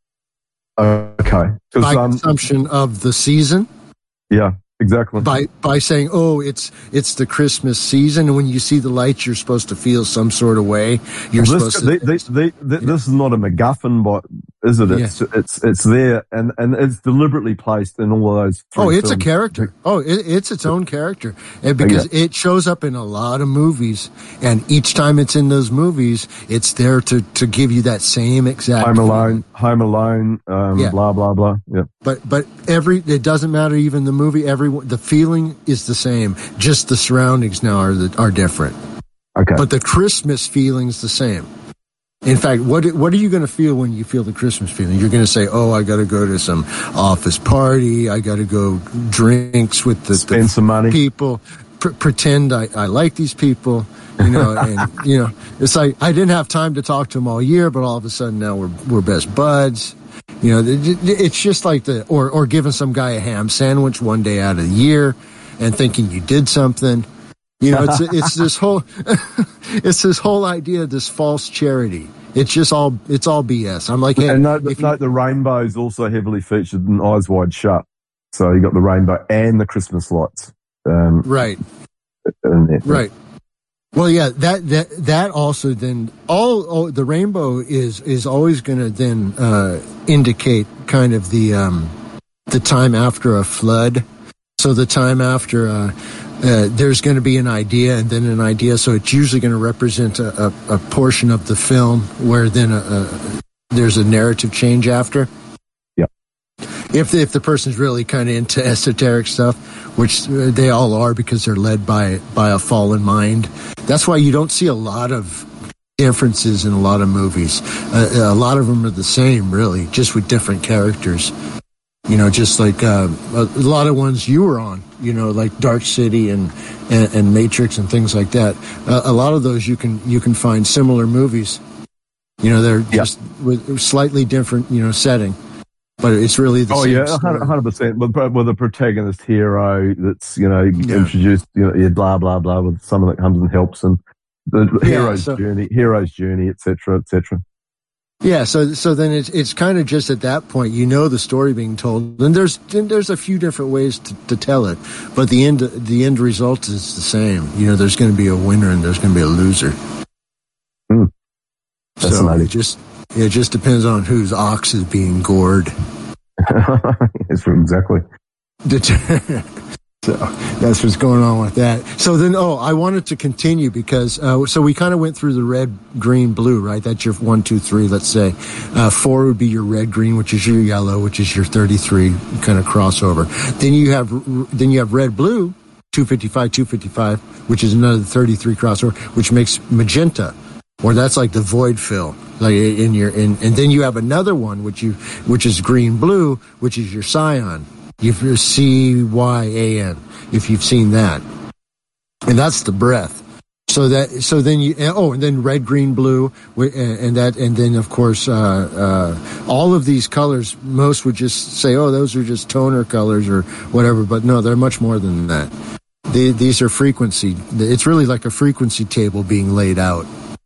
Okay. 'Cause, By um, consumption of the season. yeah, exactly. By by saying, oh, it's it's the Christmas season, and when you see the lights, you're supposed to feel some sort of way. You're this, supposed the, to. the, the, the, this is not a MacGuffin, but is it? It's it's it's there, and, and it's deliberately placed in all of those. Three Oh, it's a films. character. Oh, it, it's its own character, and because Yeah. it shows up in a lot of movies, and each time it's in those movies, it's there to, to give you that same exact. Home feeling. Alone, Home Alone, um, Yeah. blah blah blah. Yeah. But but every it doesn't matter. Even the movie, every the feeling is the same. Just the surroundings now are the, are different. Okay. But the Christmas feeling's the same. In fact, what what are you going to feel when you feel the Christmas feeling? You're going to say, "Oh, I got to go to some office party. I got to go drinks with the, Spend the some money. people. Pr- pretend I, I like these people." You know, and you know, it's like I didn't have time to talk to them all year, but all of a sudden now we're we're best buds. You know, it, it's just like the or or giving some guy a ham sandwich one day out of the year, and thinking you did something. You know, it's it's this whole it's this whole idea of this false charity. It's just all it's all B S. I'm like, hey, and note, if you- note the rainbow is also heavily featured in Eyes Wide Shut. So you got the rainbow and the Christmas lights. Um, right, in there. right. Well, yeah, that that that also then all, all the rainbow is is always going to then uh, indicate kind of the um, the time after a flood. So the time after uh, uh, there's going to be an idea and then an idea. So it's usually going to represent a, a, a portion of the film where then a, a, there's a narrative change after. Yeah. If if the person's really kind of into esoteric stuff, which they all are because they're led by by a fallen mind. That's why you don't see a lot of differences in a lot of movies. Uh, a lot of them are the same, really, just with different characters. You know, just like uh, a lot of ones you were on, you know, like Dark City and, and, and Matrix and things like that. Uh, a lot of those you can you can find similar movies. You know, they're Yeah. just with slightly different, you know, setting. But it's really the Oh same yeah, story. one hundred percent. With with a protagonist hero that's you know Yeah. introduced, you know, yeah, blah blah blah, with someone that comes and helps, and the Yeah, hero's so- journey, hero's journey, et cetera, et cetera. Yeah, so so then it's it's kind of just at that point you know the story being told, and there's and there's a few different ways to, to tell it, but the end the end result is the same. You know, there's going to be a winner and there's going to be a loser. Hmm. So Fascinating. it just it just depends on whose ox is being gored. Yes, exactly. So that's what's going on with that. So then, oh, I wanted to continue because, uh, so we kind of went through the red, green, blue, right? That's your one, two, three, let's say. Uh, four would be your red, green, which is your yellow, which is your thirty-three kind of crossover. Then you have, then you have red, blue, two fifty-five, two fifty-five, which is another thirty-three crossover, which makes magenta, or that's like the void fill. Like in your, in, and then you have another one, which you, which is green, blue, which is your cyan. If you're C Y A N, if you've seen that. And that's the breath. So that, so then you, oh, and then red, green, blue, and that, and then of course, uh, uh, all of these colors, most would just say, oh, those are just toner colors or whatever, but no, they're much more than that. They, these are frequency. It's really like a frequency table being laid out.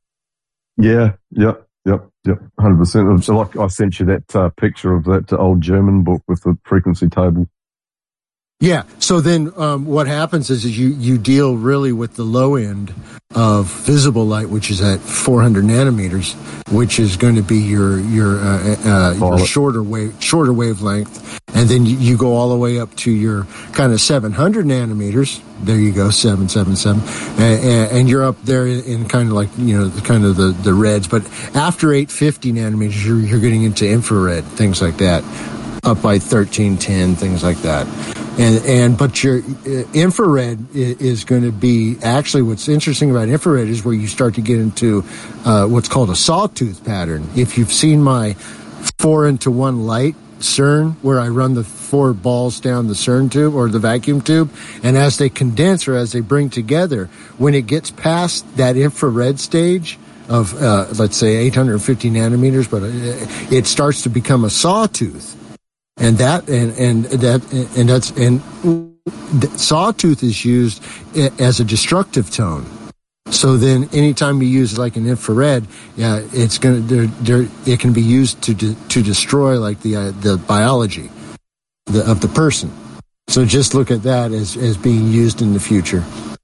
Yeah, yep, yep, yep, one hundred percent. So like I sent you that uh, picture of that old German book with the frequency table. Yeah. So then, um, what happens is, is you, you deal really with the low end of visible light, which is at four hundred nanometers, which is going to be your, your, uh, uh, your shorter wave, shorter wavelength. And then you, you go all the way up to your kind of seven hundred nanometers. There you go, seven seven seven. And, and you're up there in, in kind of like, you know, the kind of the, the reds. But after eight fifty nanometers, you're, you're getting into infrared, things like that. Up by thirteen ten, things like that. And, and, but your uh, infrared is, is going to be, actually what's interesting about infrared is where you start to get into, uh, what's called a sawtooth pattern. If you've seen my four into one light CERN, where I run the four balls down the CERN tube or the vacuum tube, and as they condense or as they bring together, when it gets past that infrared stage of, uh, let's say eight hundred fifty nanometers, but it starts to become a sawtooth. And that, and, and that, and that's, and sawtooth is used as a destructive tone. So then anytime you use like an infrared, yeah, it's going to, there, there, it can be used to, de, to destroy like the, uh, the biology the, of the person. So just look at that as, as being used in the future.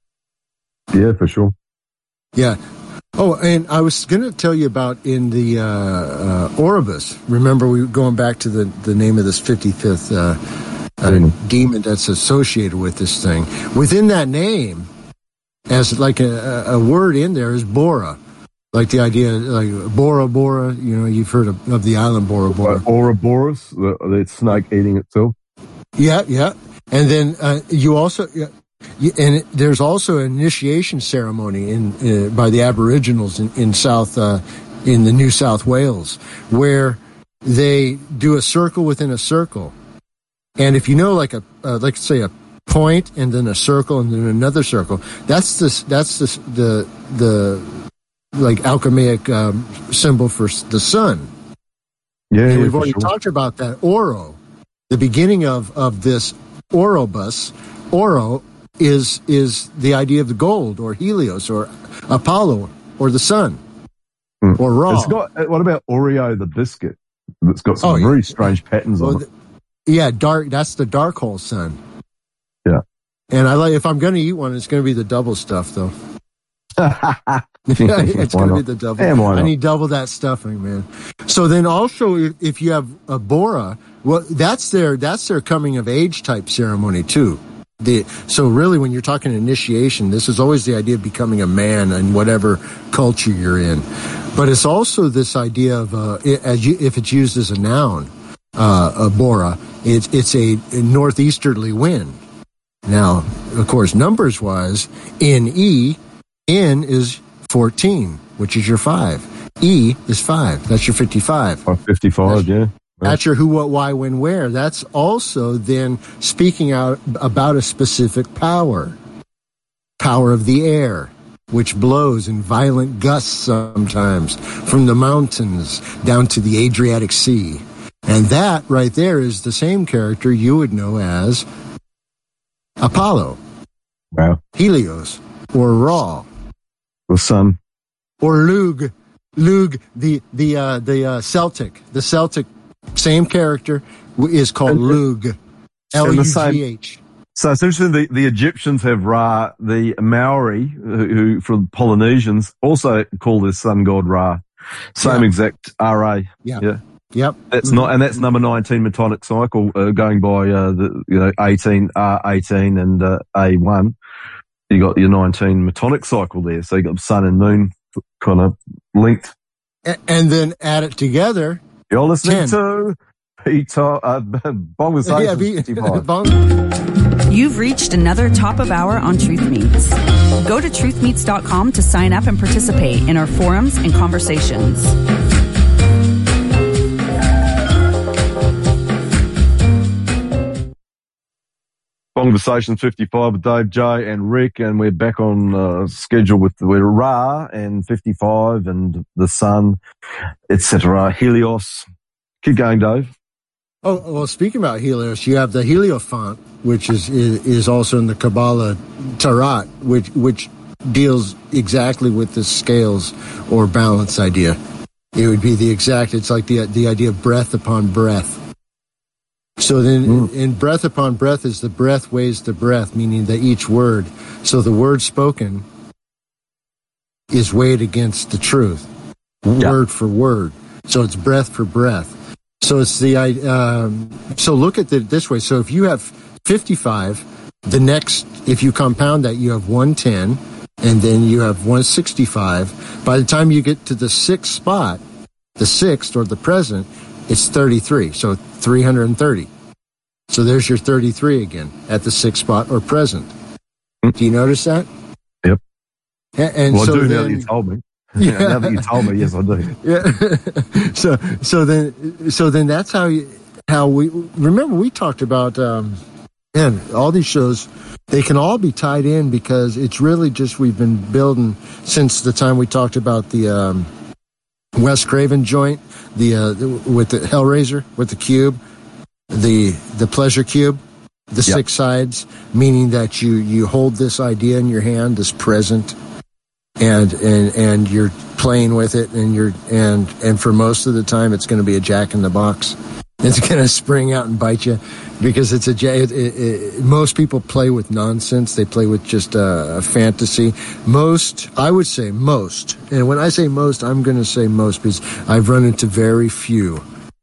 Yeah, for sure. Yeah. Oh, and I was going to tell you about in the uh, uh, Oribus. Remember, we were going back to the, the name of this fifty-fifth uh, uh, mm. demon that's associated with this thing. Within that name, as like a, a word in there, is Bora. Like the idea, like Bora Bora. You know, you've heard of, of the island Bora Bora. Uh, Ouroboros, the, the snake eating itself. Yeah, yeah. And then uh, you also. Yeah, and there's also an initiation ceremony in uh, by the Aboriginals in, in South uh, in the New South Wales, where they do a circle within a circle, and if you know, like a uh, like say a point and then a circle and then another circle, that's the that's the the the like alchemic um, symbol for the sun. Yeah, and yeah, we've already sure. talked about that. Oro, the beginning of of this Orobus, Oro. is is the idea of the gold or Helios or Apollo or the sun mm. or Ra. It's got, what about Oreo the biscuit? It's got some oh, very yeah. strange patterns well, on it. The, yeah, dark. That's the dark hole sun. Yeah. And I like, if I'm going to eat one, it's going to be the double stuff though. It's going to be the double. Yeah, I need double that stuffing, man. So then also, if, if you have a Bora, well, that's their that's their coming of age type ceremony too. The, so really, when you're talking initiation, this is always the idea of becoming a man in whatever culture you're in. But it's also this idea of, uh, it, as you, if it's used as a noun, uh, a Bora, it's, it's a, a northeasterly wind. Now, of course, numbers-wise, in E, N is fourteen, which is your five. E is five. That's your fifty-five. Oh, fifty-five, yeah. That's your who, what, why, when, where. That's also then speaking out about a specific power. Power of the air, which blows in violent gusts sometimes from the mountains down to the Adriatic Sea. And that right there is the same character you would know as Apollo. Wow. Helios, or Ra. The sun. Or Lug. Lug, the, the, uh, the, uh, Celtic. The Celtic. Same character is called Lug. L U G H. So it's interesting, the, the Egyptians have Ra, the Maori, who, who from Polynesians, also call their sun god Ra. Same yeah. exact R A. Yeah. Yeah. Yep. That's not, and that's number nineteen Metonic cycle, uh, going by uh, the you know eighteen R eighteen and uh, A one. You got your nineteen Metonic cycle there, so you got sun and moon kind of linked. A- and then add it together. You're listening ten. to Pete, uh, Bong with Yeah, Satan be, fifty-five. bong- You've reached another top of hour on Truth Meets. Go to truth meets dot com to sign up and participate in our forums and conversations. Conversation fifty-five with Dave, Jay, and Rick, and we're back on uh, schedule with we're Ra and fifty-five and the Sun, et cetera. Helios. Keep going, Dave. Oh, well, speaking about Helios, you have the Heliophant, which is is, is also in the Kabbalah Tarot, which which deals exactly with the scales or balance idea. It would be the exact. It's like the the idea of breath upon breath. So then, mm. in breath upon breath is the breath weighs the breath, meaning that each word. So the word spoken is weighed against the truth, yeah. word for word. So it's breath for breath. So it's the um, so look at it this way. So if you have fifty-five, the next, if you compound that, you have one ten, and then you have one sixty-five. By the time you get to the sixth spot, the sixth or the present, it's thirty-three. So three hundred thirty. So there's your thirty-three again at the sixth spot or present. Do you notice that? Yep. And, and well, so I do then, now that you told me. Yeah. Yeah, now that you told me, yes, I do. Yeah. so so then so then that's how you, how we remember we talked about um, man all these shows. They can all be tied in because it's really just we've been building since the time we talked about the um, Wes Craven joint, the, uh, the with the Hellraiser with the cube, the the pleasure cube, the yep. six sides, meaning that you you hold this idea in your hand, this present. And, and, and you're playing with it and you're, and, and for most of the time it's going to be a jack in the box. It's going to spring out and bite you because it's a, it, it, it, most people play with nonsense. They play with just a, a fantasy. Most, I would say most. And when I say most, I'm going to say most because I've run into very few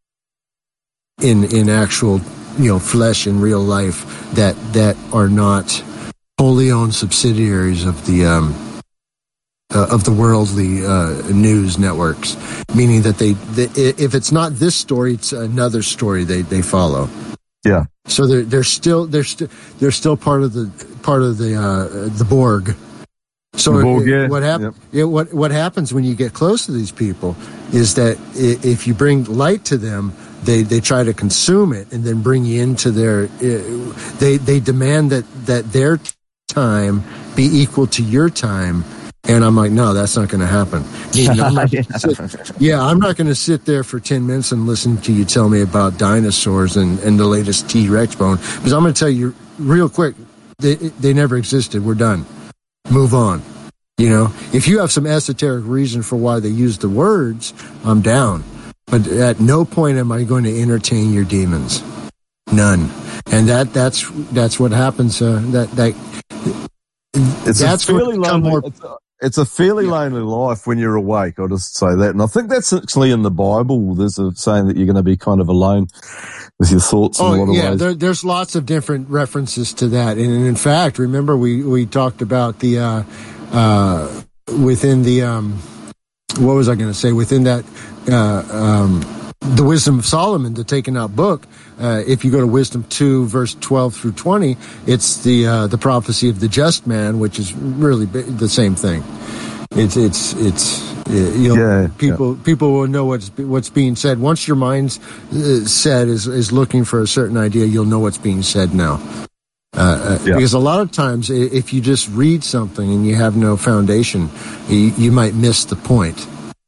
in, in actual, you know, flesh in real life that, that are not wholly owned subsidiaries of the, um, Uh, of the worldly uh, news networks, meaning that they, they, if it's not this story, it's another story they, they follow. Yeah. So they're they're still they're still they're still part of the part of the uh, the Borg. So the Borg, it, yeah. what happens? Yep. What what happens when you get close to these people is that if you bring light to them, they, they try to consume it and then bring you into their. They they demand that that their time be equal to your time. And I'm like, no, that's not going to happen. I'm not yeah. sit, yeah, I'm not going to sit there for ten minutes and listen to you tell me about dinosaurs and, and the latest T-Rex bone. Because I'm going to tell you real quick, they, they never existed. We're done. Move on. You know, if you have some esoteric reason for why they use the words, I'm down. But at no point am I going to entertain your demons. None. And that that's that's what happens. Uh, that that it's that's a fairly lonely. more. It's a, it's a fairly yeah. lonely life when you're awake. I'll just say that, and I think that's actually in the Bible. There's a saying that you're going to be kind of alone with your thoughts. In oh a lot of yeah, ways. There, there's lots of different references to that, and, and in fact, remember we we talked about the uh, uh, within the um, what was I going to say within that. Uh, um, the Wisdom of Solomon, the taken out book. Uh, if you go to Wisdom two, verse twelve through twenty, it's the uh, the prophecy of the just man, which is really the same thing. It's it's it's you know yeah, people yeah. people will know what's what's being said once your mind's uh, set is is looking for a certain idea. You'll know what's being said now. Uh, yeah. Because a lot of times, if you just read something and you have no foundation, you, you might miss the point.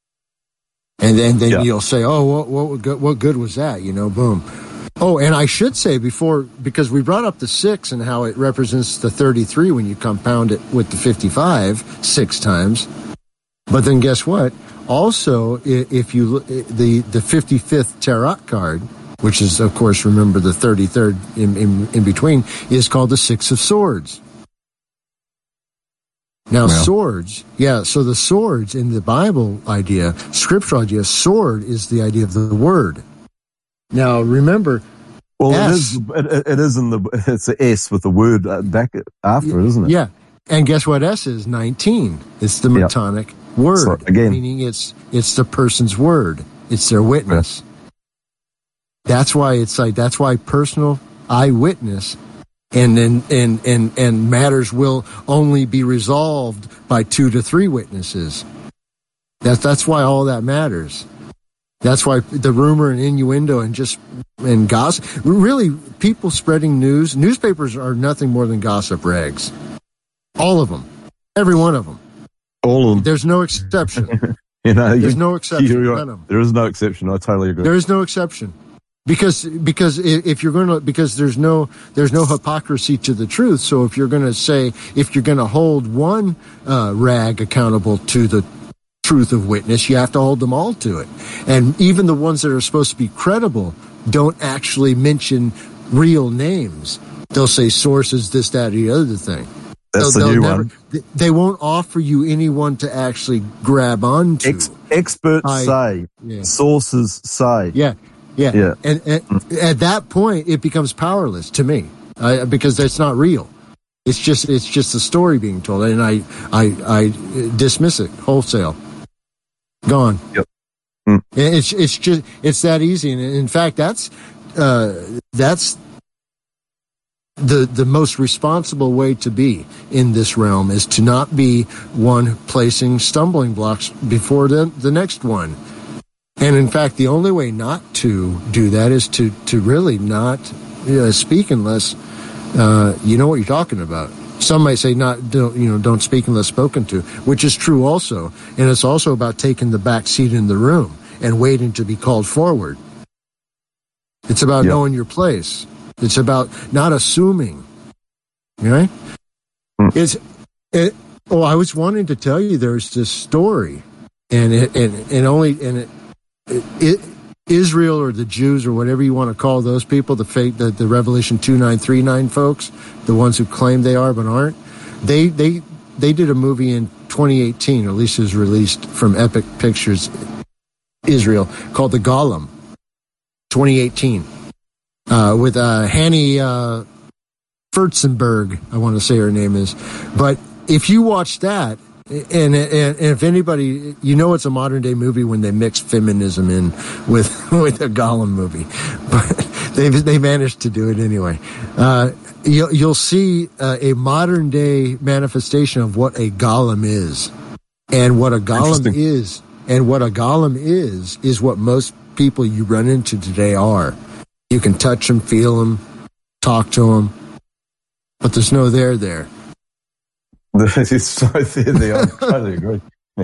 And then, then yeah. you'll say, "Oh, what what good, what good was that?" You know, boom. Oh, and I should say before, because we brought up the six and how it represents the thirty-three when you compound it with the fifty-five six times. But then, guess what? Also, if you look the the fifty-fifth tarot card, which is, of course, remember the thirty-third in, in, in between, is called the Six of Swords. Now, yeah. swords, yeah, so the swords in the Bible idea, scriptural idea, sword is the idea of the word. Now, remember, Well, S, it is. It, it is in the. It's an S with the word back after it, isn't it? Yeah. And guess what S is? nineteen. It's the Yep. Metonic word. So, again. Meaning it's it's the person's word. It's their witness. That's why it's like, that's why personal eyewitness and, and, and, and, and matters will only be resolved by two to three witnesses. That's, that's why all that matters. That's why the rumor and innuendo and just, and gossip, really people spreading news, newspapers are nothing more than gossip rags. All of them. Every one of them. All of them. There's no exception. You know, There's you, no exception. you're right. None of them. There is no exception. I totally agree. There is no exception. Because because if you're going to because there's no there's no hypocrisy to the truth. So if you're going to say if you're going to hold one uh, rag accountable to the truth of witness, you have to hold them all to it. And even the ones that are supposed to be credible don't actually mention real names. They'll say sources, this, that, or the other thing. That's They'll- the they'll new never- one. They won't offer you anyone to actually grab onto. Ex- experts I- say, yeah. sources say. Yeah, yeah. Yeah. And, and at that point, it becomes powerless to me uh, because that's not real. It's just it's just a story being told, and I I, I dismiss it wholesale. Gone. Yep. Mm. It's it's just it's that easy, and in fact, that's uh, that's the the most responsible way to be in this realm is to not be one placing stumbling blocks before the the next one. And in fact, the only way not to do that is to to really not uh, speak unless uh, you know what you're talking about. Some might say not, don't, you know, don't speak unless spoken to, which is true also. And it's also about taking the back seat in the room and waiting to be called forward. It's about Yep. knowing your place. It's about not assuming. Right? Mm. It's it. Oh, I was wanting to tell you there's this story, and it and, and only and it, it, it Israel or the Jews or whatever you want to call those people, the fake, the, the Revelation two nine three nine folks, the ones who claim they are but aren't. They they they did a movie in twenty eighteen, or at least it was released from Epic Pictures Israel, called The Golem, twenty eighteen, uh, with uh, Hanny uh, Furtzenberg, I want to say her name is. But if you watch that, and, and, and if anybody, you know it's a modern day movie when they mix feminism in with with a Gollum movie, but they they managed to do it anyway. Uh, you'll, you'll see uh, a modern day manifestation of what a Gollum is, and what a Gollum is, and what a Gollum is is what most people you run into today are. You can touch them, feel them, talk to them, but there's no there there. It's so there. I totally agree.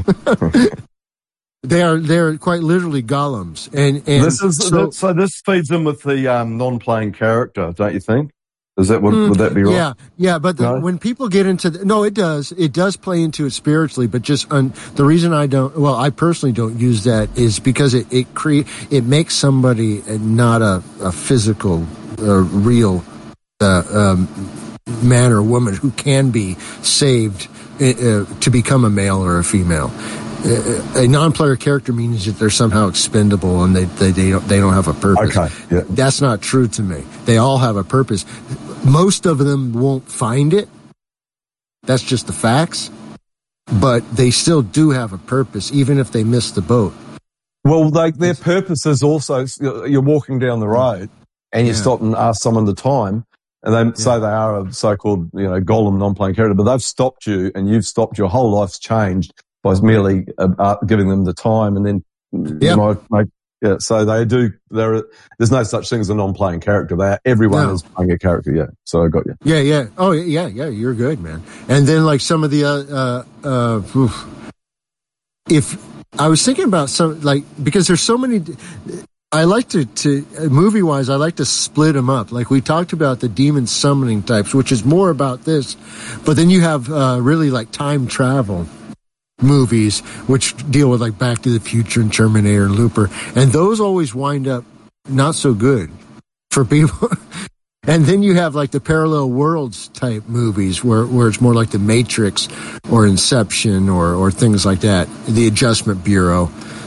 They are they're quite literally golems, and and This is so, so. This feeds in with the um, non-playing character, don't you think? Is that would, would that be right? yeah, yeah. But the, No? when people get into the, no, it does it does play into it spiritually, but just un, the reason I don't, well, I personally don't use that is because it it create it makes somebody not a a physical, uh, real uh, um, man or woman who can be saved uh, to become a male or a female. A non-player character means that they're somehow expendable and they, they, they, don't, they don't have a purpose. Okay, yeah. That's not true to me. They all have a purpose. Most of them won't find it. That's just the facts. But they still do have a purpose, even if they miss the boat. Well, like their purpose is also you're walking down the road and you Yeah. stop and ask someone the time, and they say they are a so-called you know Gollum non-playing character, but they've stopped you and you've stopped. Your whole life's changed by merely uh, uh, giving them the time, and then Yeah. you might make yeah. So they do. There, there's no such thing as a non-playing character. They everyone No. is playing a character. Yeah. So I got you. Yeah, yeah. Oh, yeah, yeah. You're good, man. And then, like some of the, uh, uh, uh, oof. if I was thinking about some, like, because there's so many, I like to, to movie wise, I like to split them up. Like we talked about the demon summoning types, which is more about this, but then you have uh, really like time travel movies, which deal with like Back to the Future and Terminator and Looper, and those always wind up not so good for people. And then you have like the parallel worlds type movies where, where it's more like the Matrix or Inception or, or things like that. The Adjustment Bureau.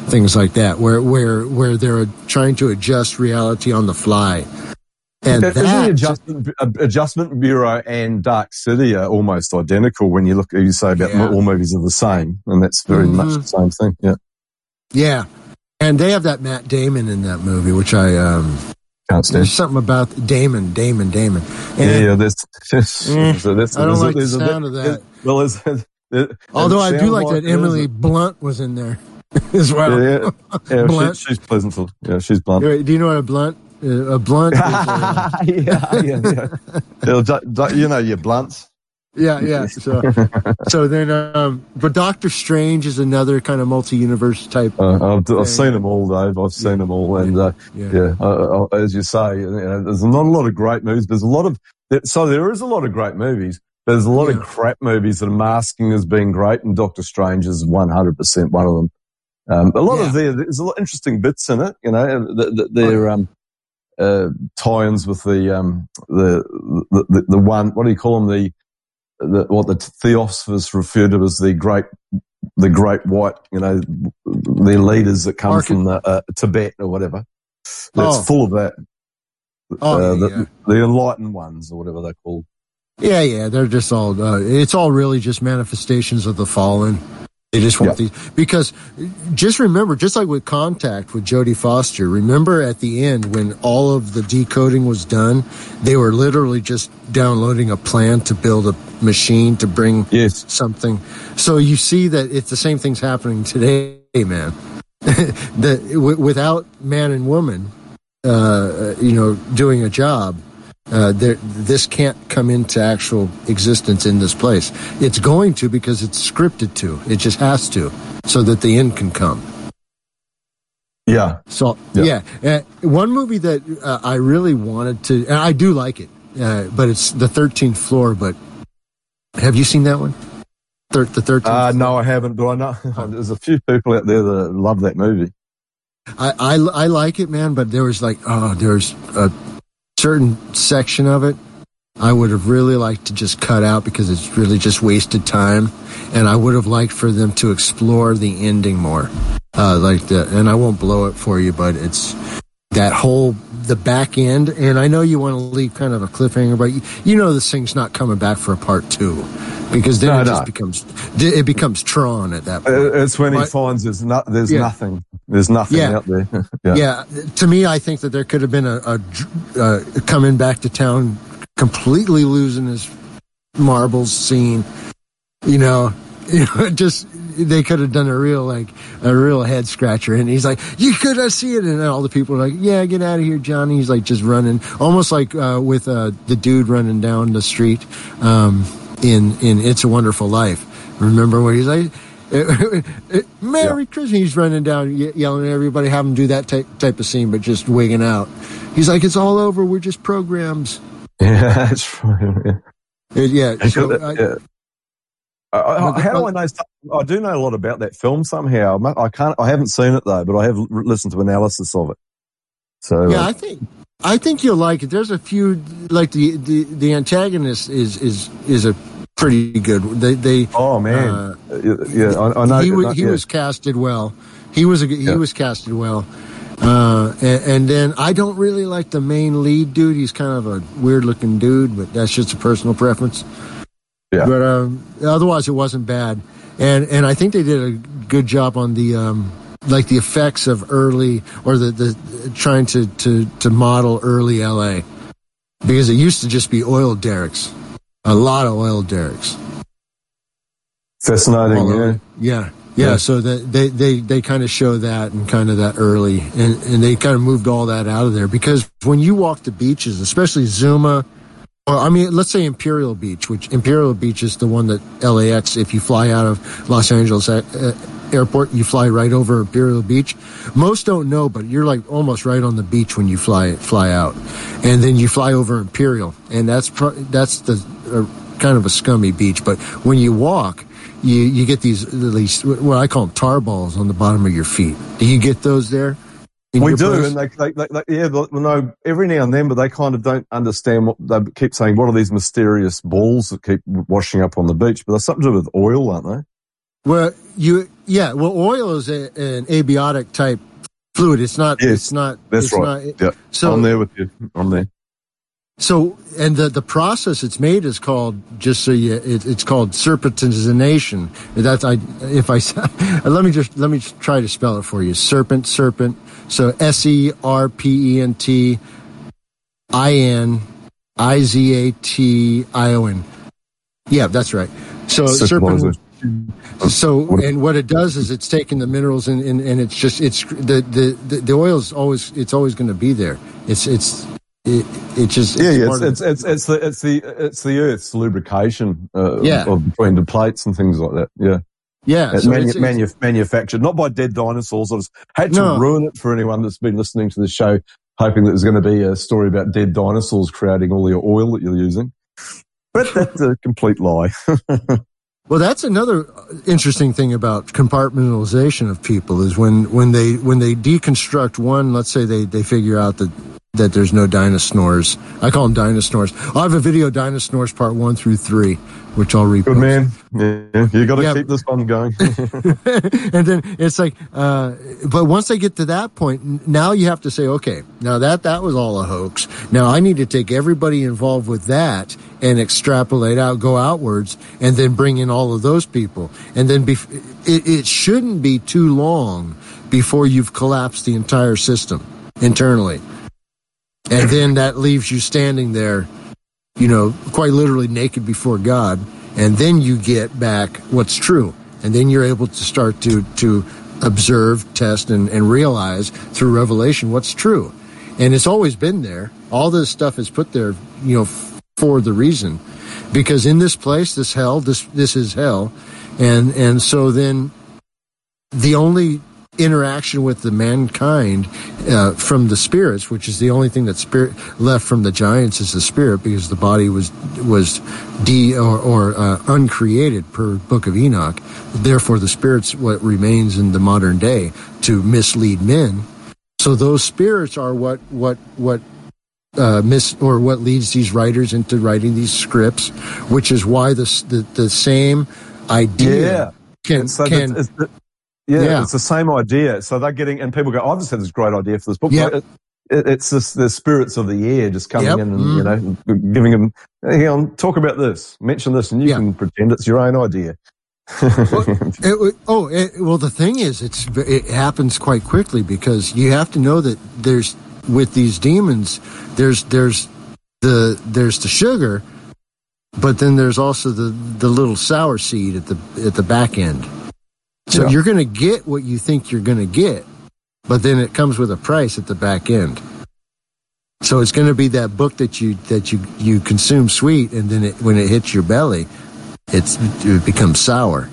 things like that, where where where they're trying to adjust reality on the fly. And Isn't the that adjustment, Adjustment Bureau and Dark City are almost identical when you look, you say about Yeah. all movies are the same, and that's very Mhm. much the same thing. Yeah, yeah, and they have that Matt Damon in that movie, which I um, can't stand. there's something about Damon, Damon, Damon. Yeah, And, yeah, there's. there's, Eh, so that's, I don't there's a- like the there's a bit- sound of that. Well, there's, there- Although I it do sounds like that there's Emily a- Blunt was in there as well. Yeah, yeah, Blunt. she, she's pleasant. To, yeah, she's blunt. Do you know what a blunt? Uh, a blunt. Is a, yeah, yeah, yeah. They'll ju- ju- you know your blunts. yeah, yeah. So, so then, um, but Doctor Strange is another kind of multi-universe type. Uh, I've, Yeah. I've seen them all, Dave. I've seen them all, and uh, Yeah. yeah, uh, uh, as you say, you know, there's not a lot of great movies. There's a lot of so there is a lot of great movies. But there's a lot Yeah. of crap movies that are masking as being great, and Doctor Strange is one hundred percent one of them. Um, a lot Yeah. of there, there's a lot of interesting bits in it, you know. The, the, their um, uh, tie-ins with the um, the, the the the one. What do you call them? The the what the Theosophists refer to as the great the great white, you know, their leaders that come Archi- from the, uh, Tibet or whatever. That's Oh. full of that. Oh, uh, yeah, the, yeah. the enlightened ones or whatever they're called. Yeah, yeah, they're just all, uh, it's all really just manifestations of the fallen. They just want Yeah. these, because just remember, just like with Contact with Jodie Foster, remember at the end when all of the decoding was done, they were literally just downloading a plan to build a machine to bring Yes. something. So you see that it's the same thing's happening today, man. the, w- without man and woman, uh, you know, doing a job, Uh, there, this can't come into actual existence in this place. It's going to because it's scripted to. It just has to, so that the end can come. Yeah. So, Yeah. yeah. Uh, one movie that uh, I really wanted to, and I do like it, uh, but it's The thirteenth Floor. But have you seen that one? Thir- the thirteenth Uh, Floor? no, I haven't, but I know there's a few people out there that love that movie. I, I, I like it, man, but there was like, oh, there's a certain section of it I would have really liked to just cut out because it's really just wasted time, and I would have liked for them to explore the ending more, uh, like the. And I won't blow it for you, but it's that whole the back end. And I know you want to leave kind of a cliffhanger, but you, you know this thing's not coming back for a part two because then No, it no. just becomes it becomes Tron at that point. Uh, It's when he But- finds there's no, there's Yeah. nothing, there's nothing Yeah. out there. yeah. Yeah, to me, I think that there could have been a, a uh, coming back to town, completely losing his marbles scene. You know, you know, just they could have done a real like a real head scratcher, and he's like, "You could have seen it," and all the people are like, "Yeah, get out of here, Johnny." He's like just running, almost like uh, with uh, the dude running down the street um, in in It's a Wonderful Life. Remember when he's like. Merry Christmas. He's running down, ye- yelling at everybody, have him do that type, type of scene, but just wigging out. He's like, it's all over. We're just programs. Yeah, that's right. Yeah. Uh, yeah. So, I, Yeah. I, I, how do I know? stuff- I do know a lot about that film somehow. I mu- I can't. I haven't seen it though, but I have l- listened to analysis of it. So yeah, uh, I think, I think you'll like it. There's a few, like the, the, the antagonist is, is, is a pretty good. They, they, oh man, uh, yeah, yeah, I, I know. he was, he yeah. was casted well. He was a, he Yeah. was casted well. Uh, and, and then I don't really like the main lead dude. He's kind of a weird looking dude, but that's just a personal preference. Yeah. But um, otherwise, it wasn't bad. And and I think they did a good job on the um, like the effects of early or the, the trying to, to, to model early L A because it used to just be oil derricks, a lot of oil derricks. Fascinating. all Yeah. over. Yeah. Yeah, Yeah. so that they, they, they kind of show that and kind of that early, and, and they kind of moved all that out of there because when you walk the beaches, especially Zuma, or I mean, let's say Imperial Beach, which Imperial Beach is the one that L A X, if you fly out of Los Angeles uh, airport, you fly right over Imperial Beach. Most don't know, but you're like almost right on the beach when you fly fly out, and then you fly over Imperial, and that's pro- that's the uh, kind of a scummy beach. But when you walk, you you get these these what I call them tar balls on the bottom of your feet. Do you get those there? in We your do, place? and they, they, they, they yeah, but, no, every now and then, but they kind of don't understand what they keep saying. What are these mysterious balls that keep washing up on the beach? But they're something to do with oil, aren't they? Well, you yeah. Well, oil is a, an abiotic type fluid. It's not. Yes, it's not. That's it's right. Not, yeah. So I'm there with you. I'm there. So, and the, the process it's made is called, just so you, it, it's called serpentinization. That's, I, if I, let me just, let me just try to spell it for you. Serpent, serpent. So S E R P E N T I N I Z A T I O N. Yeah, that's right. So serpent. So, and what it does is it's taking the minerals and, and, and it's just, it's, the, the, the, the oil is always, it's always going to be there. It's, it's, It, it just yeah, it's yeah it's, it's, it's it's the it's the it's the Earth's lubrication uh, yeah. of, between the plates and things like that. Yeah, yeah. It's so manu- it's, manu- it's, manufactured not by dead dinosaurs. I just hate to no. ruin it for anyone that's been listening to the show, hoping that there's going to be a story about dead dinosaurs creating all your oil that you're using. But that's a complete lie. Well, that's another interesting thing about compartmentalization of people is when, when they when they deconstruct one. Let's say they, they figure out that. that there's no dinosaurs. I call them dinosaurs. I have a video, Dinosaurs Part one through three, which I'll repost. Good man. Yeah, you got to yeah. keep this one going. And then it's like, uh, but once they get to that point, now you have to say, okay, now that, that was all a hoax. Now I need to take everybody involved with that and extrapolate out, go outwards, and then bring in all of those people. And then bef- it, it shouldn't be too long before you've collapsed the entire system internally. And then that leaves you standing there, you know, quite literally naked before God. And then you get back what's true. And then you're able to start to, to observe, test, and, and realize through revelation what's true. And it's always been there. All this stuff is put there, you know, f- for the reason. Because in this place, this hell, this, this is hell. And, and so then the only interaction with the mankind uh, from the spirits, which is the only thing that spirit left from the giants, is the spirit, because the body was was de or, or uh, uncreated per Book of Enoch. Therefore, the spirit's what remains in the modern day to mislead men. So those spirits are what what what uh, mis or what leads these writers into writing these scripts, which is why the the, the same idea yeah. can so can. It's, it's, Yeah, Yeah. it's the same idea. So they're getting, and people go, I've just had this great idea for this book. Yep. It, it, it's just the spirits of the air just coming Yep. in and, Mm. you know, giving them, hang on, talk about this, mention this, and you Yeah. can pretend it's your own idea. Well, it, oh, it, well, the thing is, it's it happens quite quickly because you have to know that there's, with these demons, there's there's the there's the sugar, but then there's also the, the little sour seed at the at the back end. So Yeah. you're going to get what you think you're going to get, but then it comes with a price at the back end. So it's going to be that book that you that you, you consume sweet, and then it, when it hits your belly, it's it becomes sour.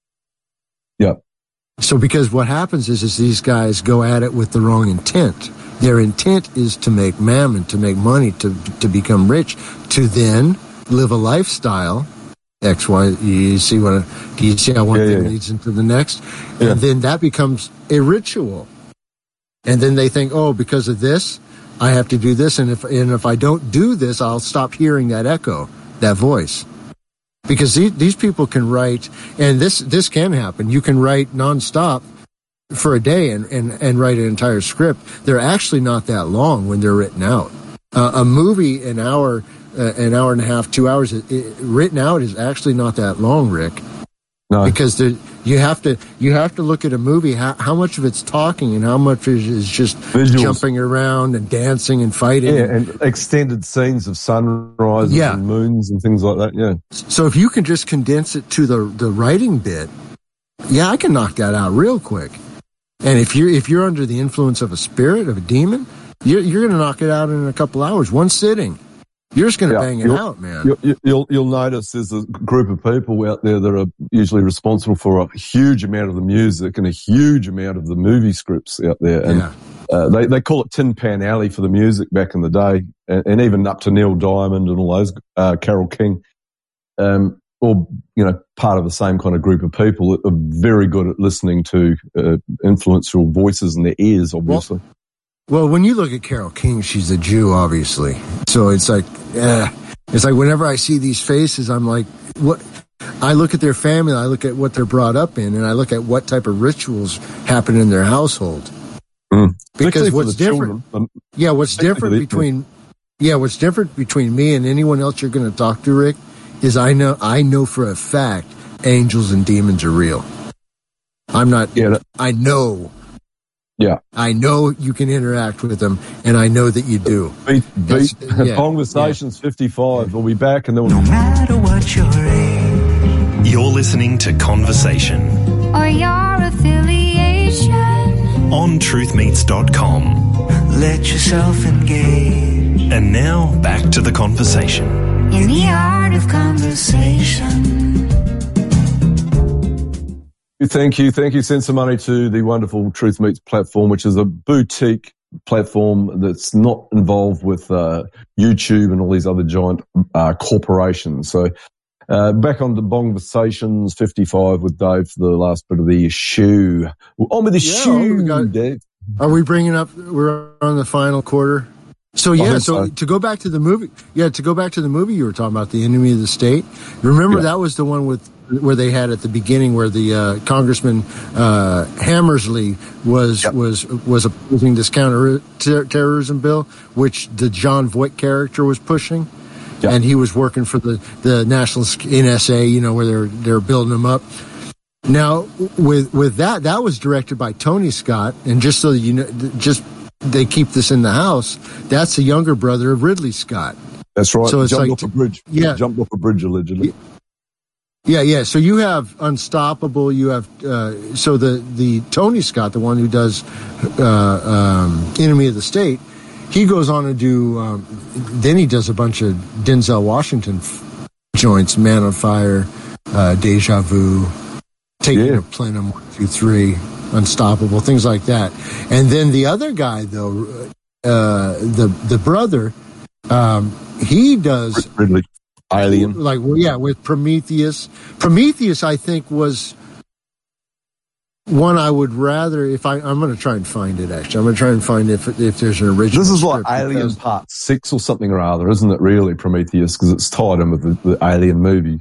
Yeah. So because what happens is is these guys go at it with the wrong intent. Their intent is to make mammon, to make money, to to become rich, to then live a lifestyle. X, Y, you see what? Do you see how one Yeah, thing yeah, yeah. leads into the next? Yeah. And then that becomes a ritual. And then they think, oh, because of this, I have to do this, and if and if I don't do this, I'll stop hearing that echo, that voice. Because these, these people can write, and this this can happen. You can write nonstop for a day and, and, and write an entire script. They're actually not that long when they're written out. Uh, a movie, an hour, uh, an hour and a half, two hours, it, it, written out is actually not that long, Rick. No. Because there, you have to you have to look at a movie, how, how much of it's talking and how much is, is just Visuals. jumping around and dancing and fighting. Yeah, and extended scenes of sunrises Yeah. and moons and things like that, yeah. So if you can just condense it to the the writing bit, yeah, I can knock that out real quick. And if you're if you're under the influence of a spirit, of a demon, you're you're going to knock it out in a couple hours, one sitting. You're just going to Yeah, bang it you'll- out, man. You'll, you'll you'll notice there's a group of people out there that are usually responsible for a huge amount of the music and a huge amount of the movie scripts out there. And Yeah. uh, they they call it Tin Pan Alley for the music back in the day, and, and even up to Neil Diamond and all those, uh, Carole King, um, all you know, part of the same kind of group of people that are very good at listening to uh, influential voices in their ears, obviously. Well, when you look at Carole King, she's a Jew, obviously. So it's like, eh, it's like whenever I see these faces, I'm like, what? I look at their family, I look at what they're brought up in, and I look at what type of rituals happen in their household. Mm. Because what's different, children, yeah, what's different between, yeah, what's different between me and anyone else you're going to talk to, Rick, is I know, I know for a fact angels and demons are real. I'm not, yeah, that, I know. Yeah. I know you can interact with them, and I know that you do. Beat, beat, yeah, Conversations yeah. fifty-five. We'll be back, and then we'll... No matter what your age, you're listening to Conversation or your affiliation on truth meets dot com. let yourself engage And now back to the conversation. in the art of conversation. Thank you. Thank you. Send some money to the wonderful Truth Meets platform, which is a boutique platform that's not involved with uh, YouTube and all these other giant uh, corporations. So uh, back on the Conversations fifty-five with Dave for the last bit of the shoe. On with the Yeah, shoe, we got- Dave. Are we bringing up, we're on the final quarter? So I yeah, think so so. to go back to the movie, yeah, to go back to the movie you were talking about, The Enemy of the State. Remember Yeah. that was the one with where they had at the beginning where the uh, Congressman uh, Hammersley was Yep. was was opposing this counter ter- terrorism bill, which the John Voight character was pushing, Yep. and he was working for the the National N S A, you know, where they're they're building them up. Now with with that, that was directed by Tony Scott, and just so you know, just they keep this in the house, that's the younger brother of Ridley Scott. That's right. So it's Jumped like- off a bridge. yeah. Jumped off a bridge, allegedly. Yeah, yeah. So you have Unstoppable. You have uh, so the the Tony Scott, the one who does uh, um, Enemy of the State. He goes on to do. Um, then he does a bunch of Denzel Washington f- joints: Man on Fire, uh, Deja Vu, Taking Yeah. a Plenum, one, two, three, Unstoppable, things like that. And then the other guy, though, uh, the the brother, um, he does. Ridley. Alien. Like, well, yeah, with Prometheus. Prometheus, I think, was one I would rather, if I, I'm going to try and find it, actually. I'm going to try and find if if there's an original. This is like script, Alien because- Part six or something or other, isn't it, really, Prometheus? Because it's tied in with the, the Alien movie.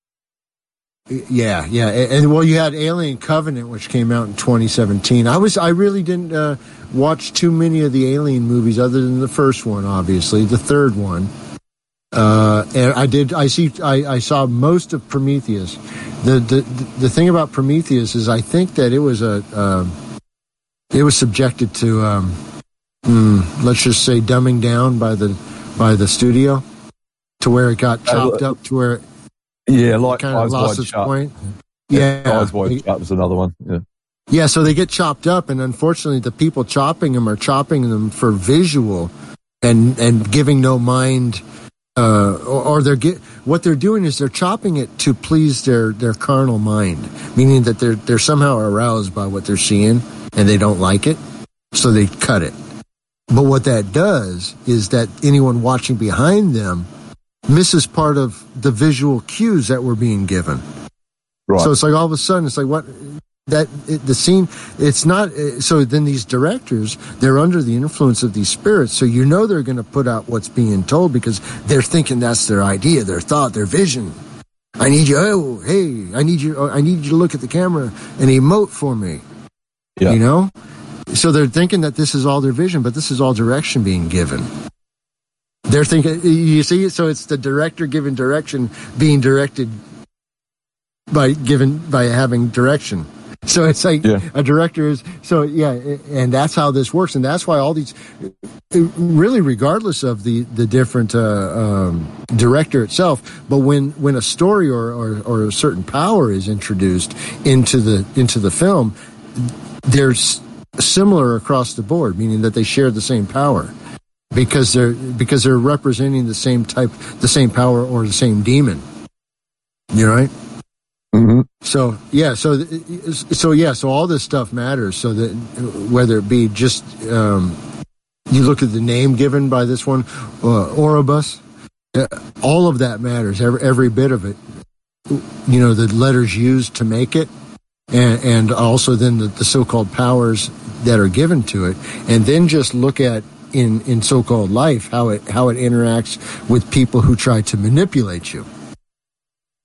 Yeah, yeah. And, and, well, you had Alien Covenant, which came out in twenty seventeen. I was, I really didn't uh, watch too many of the Alien movies other than the first one, obviously, the third one. Uh, and I did, I see, I, I saw most of Prometheus. The, the, the thing about Prometheus is I think that it was a, uh, it was subjected to, um, mm, let's just say dumbing down by the, by the studio to where it got chopped up to where it Yeah, like kind of Eyes lost Wide its Shut. point. Yeah, Yeah. Eyes Wide Shut was another one. Yeah. Yeah, so they get chopped up, and unfortunately, the people chopping them are chopping them for visual, and and giving no mind, uh, or, or they're get what they're doing is they're chopping it to please their their carnal mind, meaning that they're they're somehow aroused by what they're seeing, and they don't like it, so they cut it. But what that does is that anyone watching behind them misses part of the visual cues that were being given. Right. So it's like all of a sudden, it's like what that it, the scene. It's not. So then these directors, they're under the influence of these spirits. So you know they're going to put out what's being told because they're thinking that's their idea, their thought, their vision. I need you. Oh, hey, I need you. I need you to look at the camera and emote for me. Yeah. You know. So they're thinking that this is all their vision, but this is all direction being given. They're thinking. You see, so it's the director giving direction, being directed by given by having direction. So it's like Yeah. a director is so yeah, and that's how this works, and that's why all these, really, regardless of the the different uh, um, director itself, but when when a story or, or or a certain power is introduced into the into the film, there's similar across the board, meaning that they share the same power because they're because they're representing the same type, the same power or the same demon. You know, right? Mm-hmm. So yeah, so so yeah, so all this stuff matters. So that whether it be just um, you look at the name given by this one, uh, Oribus, uh, all of that matters. Every every bit of it. You know, the letters used to make it, and, and also then the, the so-called powers that are given to it, and then just look at in in so-called life how it how it interacts with people who try to manipulate you.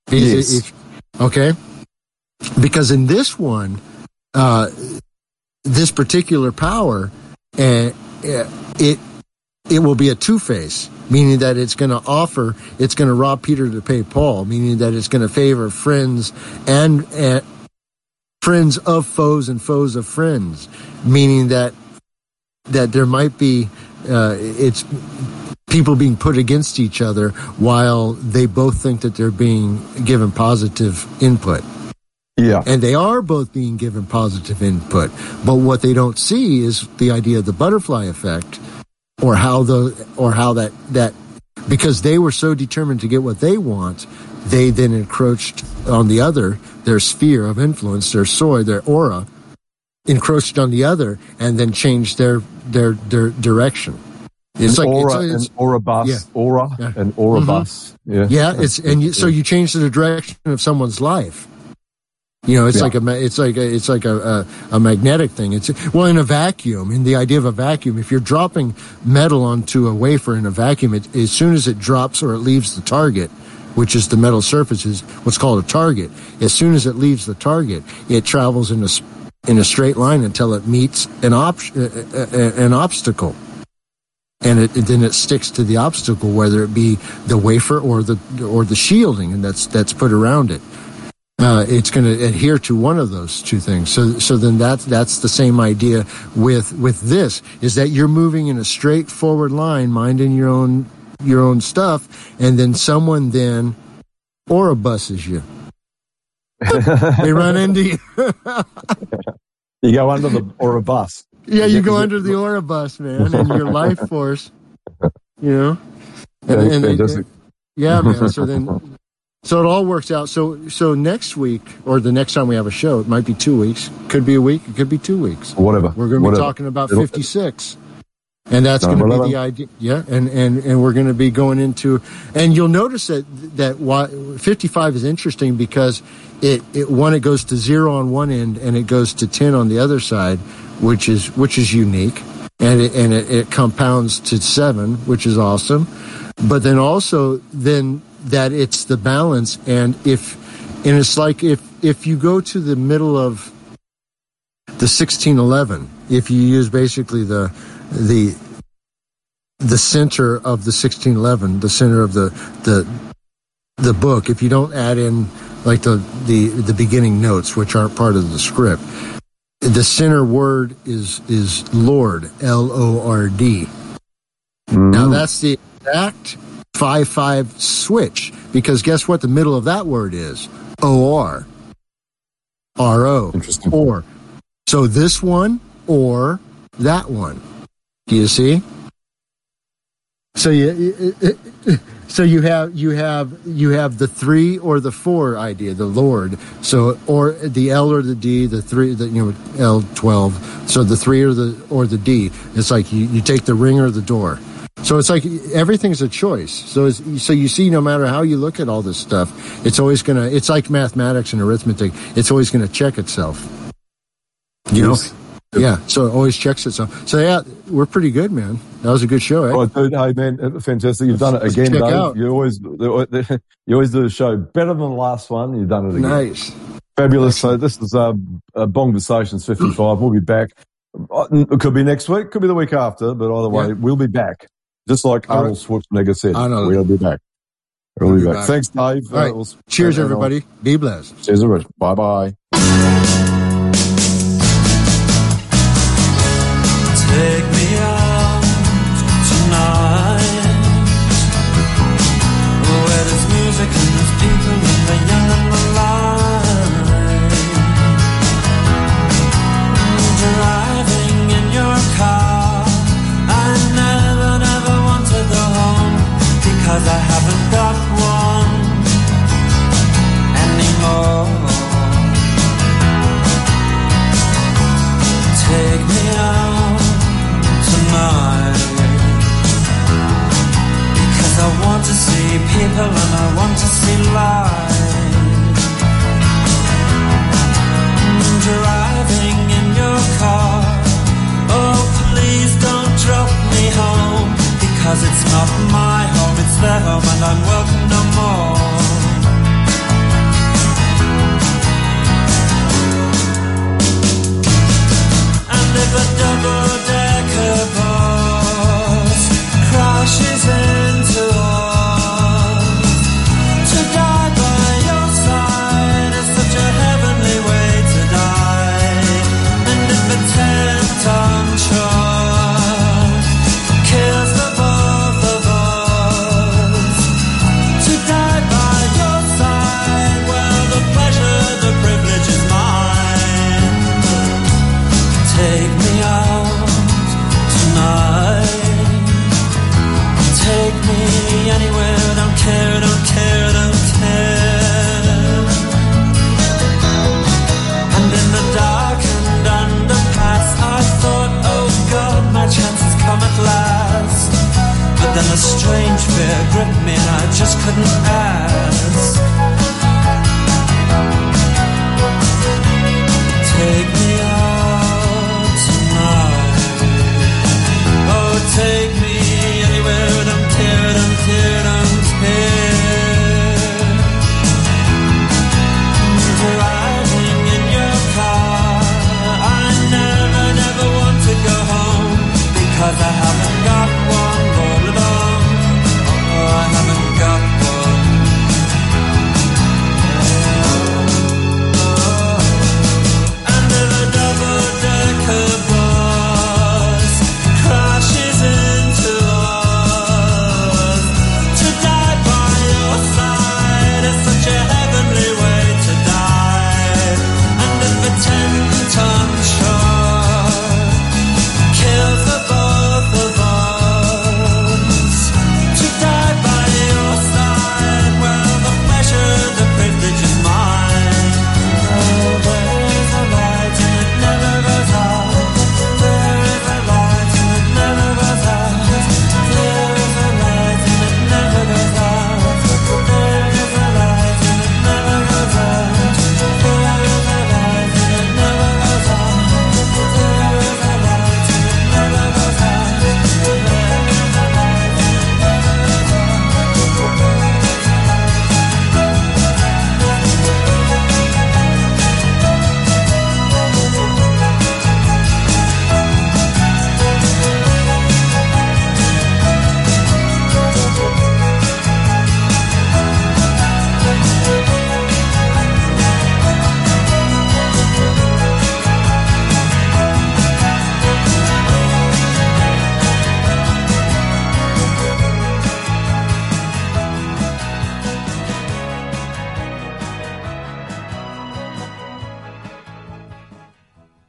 Is Yes. it- if- okay. Because in this one, uh, this particular power, uh, it it will be a two-face, meaning that it's going to offer, it's going to rob Peter to pay Paul, meaning that it's going to favor friends and uh, friends of foes and foes of friends, meaning that that there might be uh, it's people being put against each other while they both think that they're being given positive input. Yeah. And they are both being given positive input. But what they don't see is the idea of the butterfly effect, or how the or how that that because they were so determined to get what they want, they then encroached on the other, their sphere of influence, their soy, their aura, encroached on the other, and then changed their their their direction. It's An like aura it's, it's, and aura bus, yeah. aura Yeah. and aura Mhm. bus. Yeah. yeah, it's and you, so you change the direction of someone's life. You know, it's Yeah. like a ma- it's like a, it's like a, a a magnetic thing. It's well in a vacuum. In the idea of a vacuum, if you're dropping metal onto a wafer in a vacuum, it, as soon as it drops or it leaves the target, which is the metal surface, is what's called a target. As soon as it leaves the target, it travels in a s- in a straight line until it meets an op- uh, uh, uh, an obstacle. And it, then it sticks to the obstacle, whether it be the wafer or the or the shielding, and that's that's put around it. Uh, it's going to adhere to one of those two things. So so then that's that's the same idea with with this, is that you're moving in a straightforward line, minding your own your own stuff, and then someone then aura buses you. They run into you. You go under the aura bus. Yeah, you go under the aura bus, man, and your life force, you know. And, Yeah, and- fantastic. yeah, man. So then, so it all works out. So so next week, or the next time we have a show, it might be two weeks, could be a week, it could be two weeks. Whatever. We're going to be Whatever. talking about It'll- fifty-six. And that's No, going to be whatever. the idea. Yeah, and, and, and we're going to be going into, and you'll notice that that why, fifty-five is interesting because it, it one it goes to zero on one end and it goes to ten on the other side, which is which is unique, and it, and it, it compounds to seven, which is awesome. But then also then that it's the balance, and if and it's like if if you go to the middle of the sixteen eleven, if you use basically the the the center of the sixteen eleven, the center of the the the book, if you don't add in like the the the beginning notes, which aren't part of the script, the center word is is Lord, L O R D. Now that's the exact five five switch, because guess what the middle of that word is? O R. R O. Interesting. Or. So this one or that one. Do you see? So you, so you have you have you have the three or the four idea, the Lord. So or the L or the D, the three, the you know L twelve. So the three or the or the D. It's like you, you take the ring or the door. So it's like everything's a choice. So it's, so you see, no matter how you look at all this stuff, it's always gonna. It's like mathematics and arithmetic. It's always gonna check itself. You Yes. know. Yeah, so it always checks itself. So yeah, we're pretty good, man. That was a good show, eh? Oh, dude, hey man, fantastic! You've done it Let's again, check Dave. out. You always, you always do the show better than the last one. You've done it again. Nice. Fabulous. So this is uh, uh, Bongversations fifty-five. We'll be back. Uh, It could be next week, could be the week after, but either way, Yeah. we'll be back. Just like All Arnold Schwarzenegger said, I know. we'll be back. We'll, We'll be be back. back. Thanks, Dave. All right. we'll- Cheers, uh, everybody. Be blessed. Cheers, everybody. Bye-bye. Take me out tonight, where there's music and there's people and the young and the light. Driving in your car, I never, never want to go home, because I haven't got one anymore. Take me out tonight, because I want to see people and I want to see life. Driving in your car, oh please don't drop me home, because it's not my home, it's their home and I'm welcome no more. take me out tonight. Take me anywhere, don't care, don't care, don't care. And in the darkened underpass I thought, oh God, my chance has come at last. But then a strange fear gripped me and I just couldn't ask.